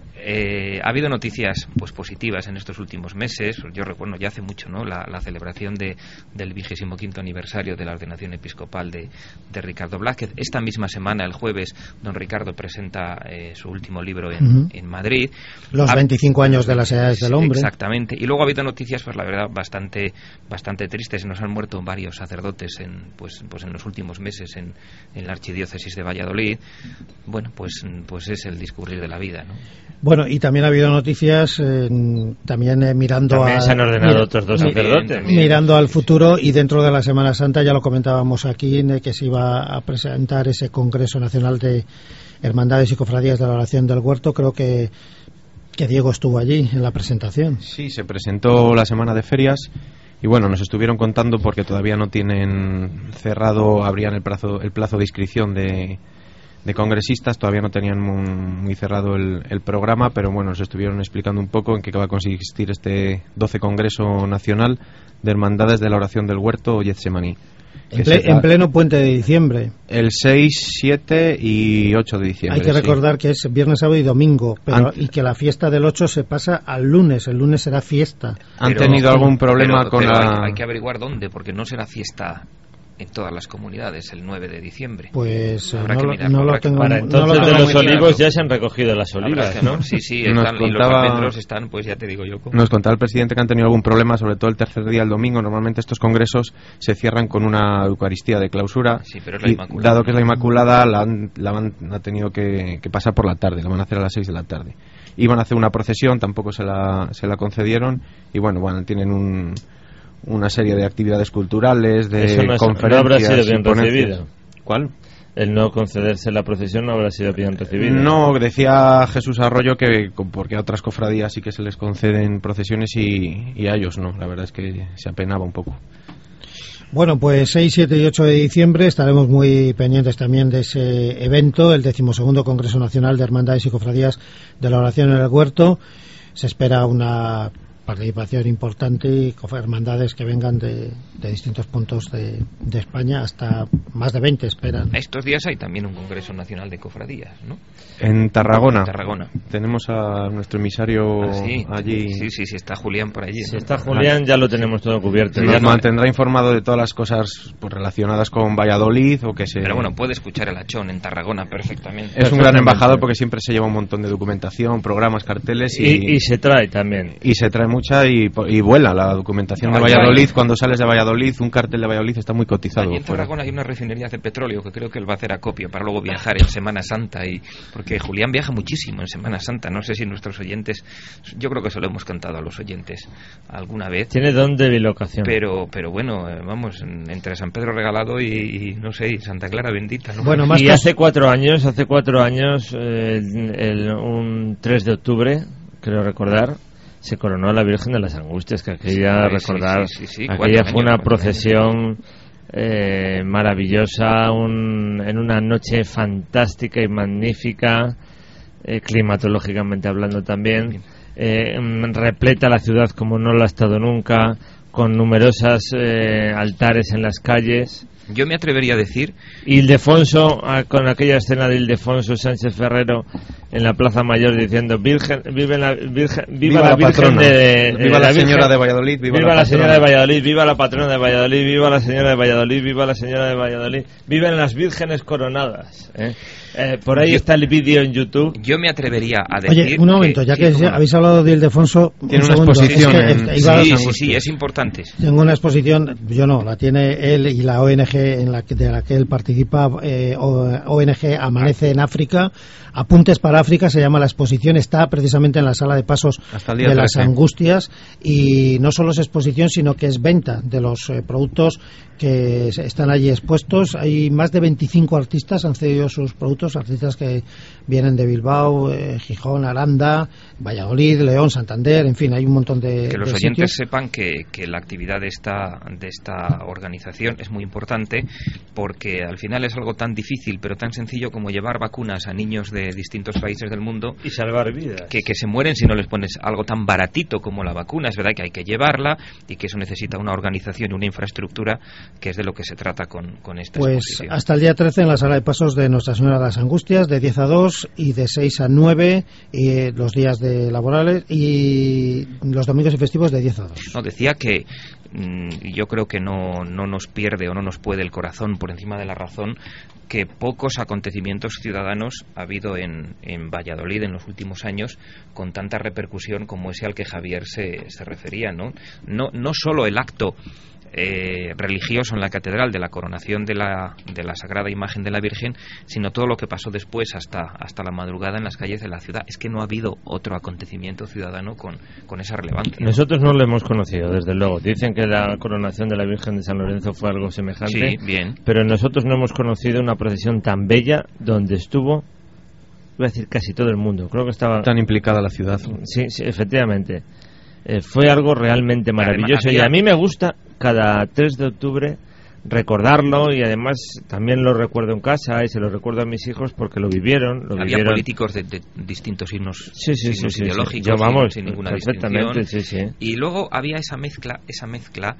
S4: Eh, ha habido noticias pues positivas en estos últimos meses. Yo recuerdo ya hace mucho, ¿no?, la, la celebración de, del vigésimo quinto aniversario de la ordenación episcopal de, de Ricardo Blázquez. Esta misma semana, el jueves, don Ricardo presenta eh, su último libro en,
S2: Uh-huh.
S4: en Madrid.
S2: Los
S4: Ha,
S2: veinticinco años de las edades del hombre.
S4: Exactamente. Y luego ha habido noticias, pues la verdad, bastante bastante tristes. Nos han muerto varios sacerdotes en pues pues en los últimos meses en, en la Archidiócesis de Valladolid. Bueno, pues pues es el discurrir de la vida, ¿no?
S2: Bueno, y también ha habido noticias, eh, también eh, mirando
S3: También
S2: a,
S3: se han ordenado
S2: mira,
S3: otros dos
S2: mi-
S3: sacerdotes.
S2: mirando al futuro, y dentro de la Semana Santa, ya lo comentábamos aquí, eh, que se iba a presentar ese Congreso Nacional de Hermandades y Cofradías de la Oración del Huerto. Creo que, que Diego estuvo allí en la presentación.
S5: Sí, se presentó la semana de ferias y bueno, nos estuvieron contando, porque todavía no tienen cerrado, abrían el plazo, el plazo de inscripción de, de congresistas, todavía no tenían muy, muy cerrado el, el programa, pero bueno, nos estuvieron explicando un poco en qué va a consistir este doce Congreso Nacional de Hermandades de la Oración del Huerto o Getsemaní.
S2: En, ple- en pleno puente de diciembre.
S5: El seis, siete y ocho de diciembre.
S2: Hay que
S5: sí.
S2: recordar que es viernes, sábado y domingo, pero,
S5: Han-
S2: y que la fiesta del ocho se pasa al lunes. El lunes será fiesta.
S5: ¿Han
S4: Pero-
S5: tenido algún problema
S4: pero-
S5: con
S4: pero
S5: la...?
S4: hay, hay que averiguar dónde, porque no será fiesta en todas las comunidades el nueve de diciembre.
S2: Pues eh,
S4: Habrá
S2: no,
S4: que
S2: lo-
S4: mirar,
S2: no
S4: habrá
S2: lo
S4: que-
S2: tengo.
S3: Para
S2: no
S3: entonces
S2: lo
S3: de
S2: tengo
S3: los
S2: muy claro.
S3: olivos ya se han recogido las
S4: Habrá
S3: olivas,
S4: que-
S3: ¿no?
S4: Sí, sí,
S5: Nos
S4: están, y los
S5: contaba-
S4: almendros están, pues ya te digo yo cómo.
S5: Nos contaba el presidente que han tenido algún problema, sobre todo el tercer día, el domingo. Normalmente estos congresos se cierran con una Eucaristía de clausura.
S4: Sí, pero es la
S5: y
S4: Inmaculada.
S5: dado que es la Inmaculada, la han, la han, ha tenido que, que pasar por la tarde, la van a hacer a las seis de la tarde. Iban a hacer una procesión, tampoco se la, se la concedieron, y bueno, bueno, tienen un, una serie de actividades culturales, de
S3: Eso no, es- no
S5: conferencias.
S3: habrá sido
S5: y
S3: bien
S5: ponencias.
S3: recibido.
S5: ¿Cuál?
S3: El no concederse la procesión no habrá sido bien recibido.
S5: No, decía Jesús Arroyo que co- porque a otras cofradías sí que se les conceden procesiones y, y a ellos no. La verdad es que se apenaba un poco.
S2: Bueno, pues seis, siete y ocho de diciembre estaremos muy pendientes también de ese evento, el decimosegundo Congreso Nacional de Hermandades y Cofradías de la Oración en el Huerto. Se espera una participación importante y cof- hermandades que vengan de, de distintos puntos de, de España, hasta más de veinte esperan.
S4: Estos días hay también un Congreso Nacional de Cofradías, ¿no?
S5: En Tarragona,
S4: En Tarragona.
S5: tenemos a nuestro emisario
S4: Ah, sí.
S5: allí.
S4: Sí, sí, sí, está Julián por allí.
S3: Si
S4: ¿no?
S3: está Julián ya lo tenemos todo cubierto.
S5: Nos
S3: Ya no-
S5: mantendrá informado de todas las cosas pues, relacionadas con Valladolid o que se...
S4: Pero bueno, puede escuchar el Achón en Tarragona perfectamente.
S5: es un gran
S3: perfectamente.
S5: embajador porque siempre se lleva un montón de documentación, programas, carteles y,
S3: y, y se trae también.
S5: y se trae mucha y, y vuela la documentación de
S4: Allí
S5: Valladolid.
S4: hay-
S5: Cuando sales de Valladolid, un cartel de Valladolid está muy cotizado.
S4: Allí en
S5: fuera.
S4: Tarragona hay una refinería de petróleo que creo que él va a hacer acopio para luego viajar en Semana Santa, y porque Julián viaja muchísimo en Semana Santa. No sé si nuestros oyentes, yo creo que se lo hemos cantado a los oyentes alguna vez.
S3: Tiene don de bilocación.
S4: Pero, pero bueno, eh, vamos, en- entre San Pedro Regalado y, y, no sé, y Santa Clara Bendita, ¿no?
S2: Bueno, más
S3: Y
S2: cos-
S3: hace cuatro años, hace cuatro años, eh, el- el- un tres de octubre, creo recordar, se coronó a la Virgen de las Angustias, que aquella,
S4: Sí, sí,
S3: recordar,
S4: sí, sí, sí, cuatro
S3: aquella
S4: años,
S3: fue una
S4: cuatro
S3: procesión eh, maravillosa, un, en una noche fantástica y magnífica, eh, climatológicamente hablando también, eh, mm, repleta la ciudad como no lo ha estado nunca, con numerosas eh, altares en las calles.
S4: Yo me atrevería a decir,
S3: Ildefonso, ah, con aquella escena de Ildefonso Sánchez Ferrero en la Plaza Mayor diciendo Virgen, vive la Virgen, viva, la, Virgen
S5: patrona,
S3: de, eh,
S5: viva la,
S3: Virgen-
S5: señora de Valladolid, viva,
S3: viva la señora de
S5: patrona.
S3: Valladolid, viva la patrona de Valladolid, viva la señora de Valladolid, viva la señora de Valladolid, viven las vírgenes coronadas. ¿eh? Eh, por ahí
S4: Yo-
S3: está el vídeo en YouTube.
S4: yo me atrevería a decir...
S2: Oye, un momento, ya
S4: sí,
S2: que
S4: cómo no.
S2: habéis hablado de Ildefonso, un
S5: Tiene una
S2: segundo,
S5: exposición
S2: es que
S5: en-
S2: iba-
S4: Sí, sí, sí, es importante.
S2: tengo una exposición, yo no, la tiene él y la O N G G en la que, de la que él participa, eh, O N G Amanece en África. Apuntes para África se llama la exposición, está precisamente en la sala de pasos de las Angustias, y no solo es exposición sino que es venta de los eh, productos que están allí expuestos. Hay más de veinticinco artistas han cedido sus productos, artistas que vienen de Bilbao, eh, Gijón, Aranda, Valladolid, León, Santander, en fin, hay un montón de
S4: que los
S2: de
S4: oyentes
S2: sitios.
S4: sepan que, que la actividad de esta de esta organización es muy importante, porque al final es algo tan difícil pero tan sencillo como llevar vacunas a niños de distintos países del mundo
S3: y salvar vidas,
S4: que, que se mueren si no les pones algo tan baratito como la vacuna. Es verdad que hay que llevarla y que eso necesita una organización y una infraestructura, que es de lo que se trata con, con esta
S2: pues
S4: exposición.
S2: Hasta el día trece en la sala de pasos de Nuestra Señora de las Angustias, de diez a dos y de seis a nueve, y los días de laborales, y los domingos y festivos de diez a dos.
S4: No, decía que mmm, yo creo que no, no nos pierde o no nos puede el corazón por encima de la razón que pocos acontecimientos ciudadanos ha habido en, en Valladolid en los últimos años con tanta repercusión como ese al que Javier se, se refería, ¿no? No, no solo el acto Eh, religioso en la catedral de la coronación de la, de la Sagrada Imagen de la Virgen, sino todo lo que pasó después hasta, hasta la madrugada en las calles de la ciudad. Es que no ha habido otro acontecimiento ciudadano con, con esa relevancia.
S3: Nosotros no lo hemos conocido, desde luego. Dicen que la coronación de la Virgen de San Lorenzo fue algo semejante,
S4: sí, bien.
S3: Pero nosotros no hemos conocido una procesión tan bella donde estuvo, voy a decir, casi todo el mundo. Creo que estaba
S5: tan implicada la ciudad.
S3: Sí, sí, efectivamente. Eh, fue algo realmente maravilloso.
S4: Además, había...
S3: Y a mí me gusta cada tres de octubre recordarlo, y además también lo recuerdo en casa y se lo recuerdo a mis hijos porque lo vivieron. Lo
S4: Había
S3: vivieron.
S4: políticos de, de distintos signos,
S3: sí, sí,
S4: signos
S3: sí, sí,
S4: ideológicos,
S3: sí. Yo, vamos,
S4: sin, sin ninguna
S3: perfectamente,
S4: distinción.
S3: Sí, sí.
S4: Y luego había esa mezcla, esa mezcla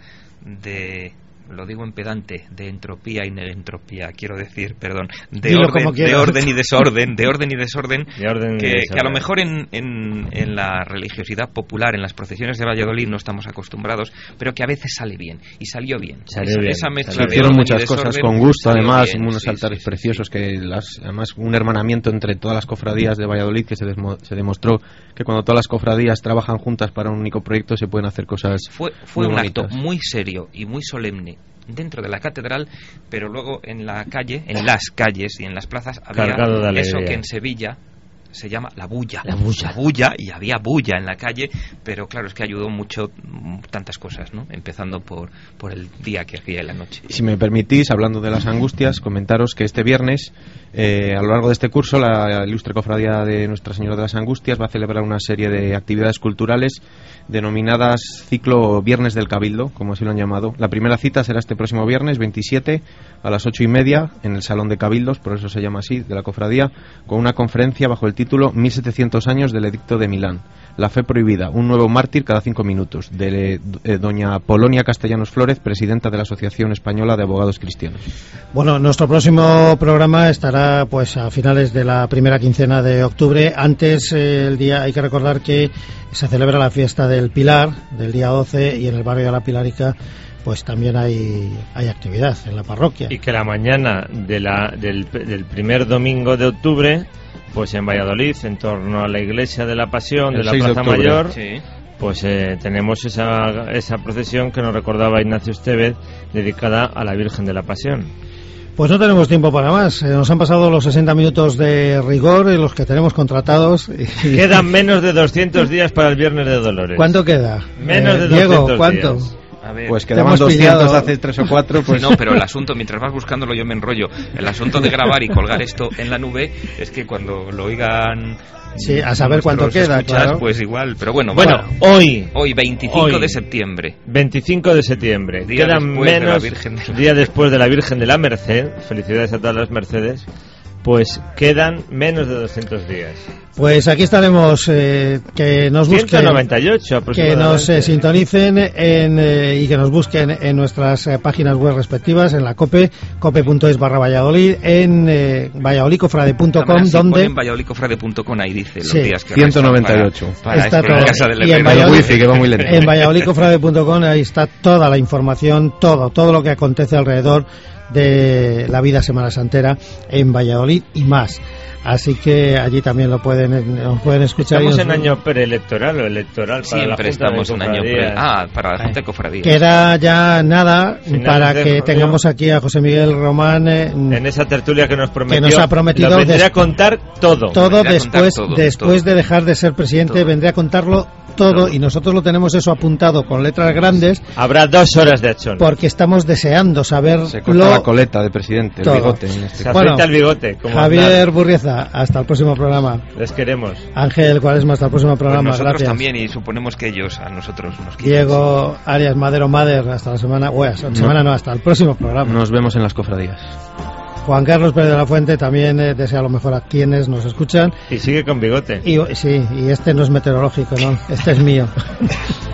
S4: de, lo digo en pedante, de entropía y negentropía, quiero decir, perdón, de, orden, de orden y desorden, de orden y desorden,
S3: de orden
S4: que,
S3: y desorden.
S4: que a lo mejor en, en, en la religiosidad popular, en las procesiones de Valladolid no estamos acostumbrados, pero que a veces sale bien, y salió bien.
S3: Salió
S4: esa,
S3: bien
S4: esa mezcla
S5: se
S4: de
S5: hicieron
S4: orden
S5: muchas
S4: y desorden,
S5: cosas con gusto, además,
S4: bien,
S5: unos
S4: sí,
S5: altares
S4: sí,
S5: preciosos,
S4: sí.
S5: que las, además un hermanamiento entre todas las cofradías de Valladolid, que se, desmo, se demostró que cuando todas las cofradías trabajan juntas para un único proyecto se pueden hacer cosas
S4: fue fue
S5: muy
S4: un
S5: bonitas.
S4: acto muy serio y muy solemne dentro de la catedral, pero luego en la calle, en las calles y en las plazas había eso que en Sevilla se llama la bulla,
S3: la bulla,
S4: la bulla, y había bulla en la calle, pero claro, es que ayudó mucho tantas cosas, ¿no? Empezando por, por el día que hacía y la noche.
S5: Si me permitís, hablando de las Angustias, comentaros que este viernes, eh, a lo largo de este curso, la ilustre cofradía de Nuestra Señora de las Angustias va a celebrar una serie de actividades culturales denominadas Ciclo Viernes del Cabildo, como así lo han llamado. La primera cita será este próximo viernes veintisiete a las ocho y media en el Salón de Cabildos, por eso se llama así, de la cofradía, con una conferencia bajo el título mil setecientos años del Edicto de Milán. La fe prohibida, un nuevo mártir cada cinco minutos, de eh, doña Polonia Castellanos Flórez, presidenta de la Asociación Española de Abogados Cristianos.
S2: Bueno, nuestro próximo programa estará pues a finales de la primera quincena de octubre. Antes, eh, el día, hay que recordar que se celebra la fiesta del Pilar, del día doce, y en el barrio de la Pilarica pues también hay, hay actividad en la parroquia.
S3: Y que la mañana de la, del, del primer domingo de octubre, pues en Valladolid, en torno a la iglesia de la Pasión,
S5: el
S3: de la Plaza
S5: de
S3: Mayor,
S4: sí.
S3: pues eh, tenemos esa, esa procesión que nos recordaba Ignacio Estevez, dedicada a la Virgen de la Pasión.
S2: Pues no tenemos tiempo para más. Eh, nos han pasado los sesenta minutos de rigor, y los que tenemos contratados. Y...
S3: Quedan menos de doscientos días para el Viernes de Dolores.
S2: ¿Cuánto queda?
S3: Menos
S2: eh,
S3: de
S2: Diego,
S3: doscientos
S2: ¿cuánto?
S3: días.
S4: A ver,
S5: pues quedaban doscientos hace tres o cuatro. Pues
S4: no, pero el asunto, mientras vas buscándolo yo me enrollo. El asunto de grabar y colgar esto en la nube es que cuando lo oigan,
S2: sí, a saber cuánto queda,
S4: escuchas,
S2: claro.
S4: pues igual, pero bueno,
S3: bueno,
S4: bueno
S3: hoy
S4: hoy veinticinco
S3: hoy,
S4: de septiembre.
S3: veinticinco de septiembre.
S4: Día
S3: Quedan menos
S4: de la Virgen de la...
S3: día después de la Virgen de la Merced. Felicidades a todas las Mercedes. Pues quedan menos de doscientos días.
S2: Pues aquí estaremos, eh, que nos busquen,
S3: ciento noventa y ocho
S2: que nos eh, sintonicen en, eh, y que nos busquen en nuestras eh, páginas web respectivas, en la COPE, cope.es barra Valladolid, en eh, valladolidcofrade punto com, donde
S4: en valladolidcofrade punto com, ahí dice los
S2: sí,
S4: días que
S5: ciento noventa y ocho
S4: para, para
S2: está
S4: este,
S2: todo.
S4: la casa del
S2: Y en
S4: Valladolid,
S5: wifi, que va muy lento.
S2: En valladolidcofrade punto com ahí está toda la información, todo, todo lo que acontece alrededor de la vida semana santera en Valladolid y más. Así que allí también lo pueden nos pueden escuchar.
S3: ¿Estamos
S2: en
S3: nos... año preelectoral o electoral para
S4: Siempre
S3: la Junta
S4: estamos
S3: de
S4: en año pre... Ah, para la Junta de Cofradías.
S2: Queda ya nada
S3: Finales
S2: para
S3: de
S2: que
S3: junio.
S2: tengamos aquí a José Miguel Román eh,
S3: en esa tertulia que nos prometió.
S2: que nos ha prometido
S3: lo vendré
S2: des...
S3: a contar todo.
S2: Todo
S4: Vendré a contar
S2: después
S4: todo,
S2: después
S4: todo.
S2: de dejar de ser presidente,
S4: Todo.
S2: vendré a contarlo todo, todo y nosotros lo tenemos eso apuntado con letras grandes.
S3: Habrá dos horas de achón.
S2: Porque estamos deseando saber
S5: Se corta
S2: lo...
S5: la coleta de presidente, el
S2: todo.
S5: bigote. En este
S3: Se
S5: caso.
S3: afeita
S2: Bueno,
S3: el bigote. Como
S2: Javier
S3: Aznar.
S2: Burrieza, hasta el próximo programa.
S3: Les queremos.
S2: Ángel Cuaresma, hasta el próximo
S4: Pues
S2: programa.
S4: nosotros
S2: Gracias.
S4: también, y suponemos que ellos a nosotros nos quieren.
S2: Diego Arias Madero Mader, hasta la semana, bueno, hasta la semana no, hasta el próximo programa.
S5: Nos vemos en las cofradías.
S2: Juan Carlos Pérez de la Fuente también eh, desea lo mejor a quienes nos escuchan.
S3: Y sigue con bigote.
S2: Y sí, y este no es meteorológico, no, este es mío.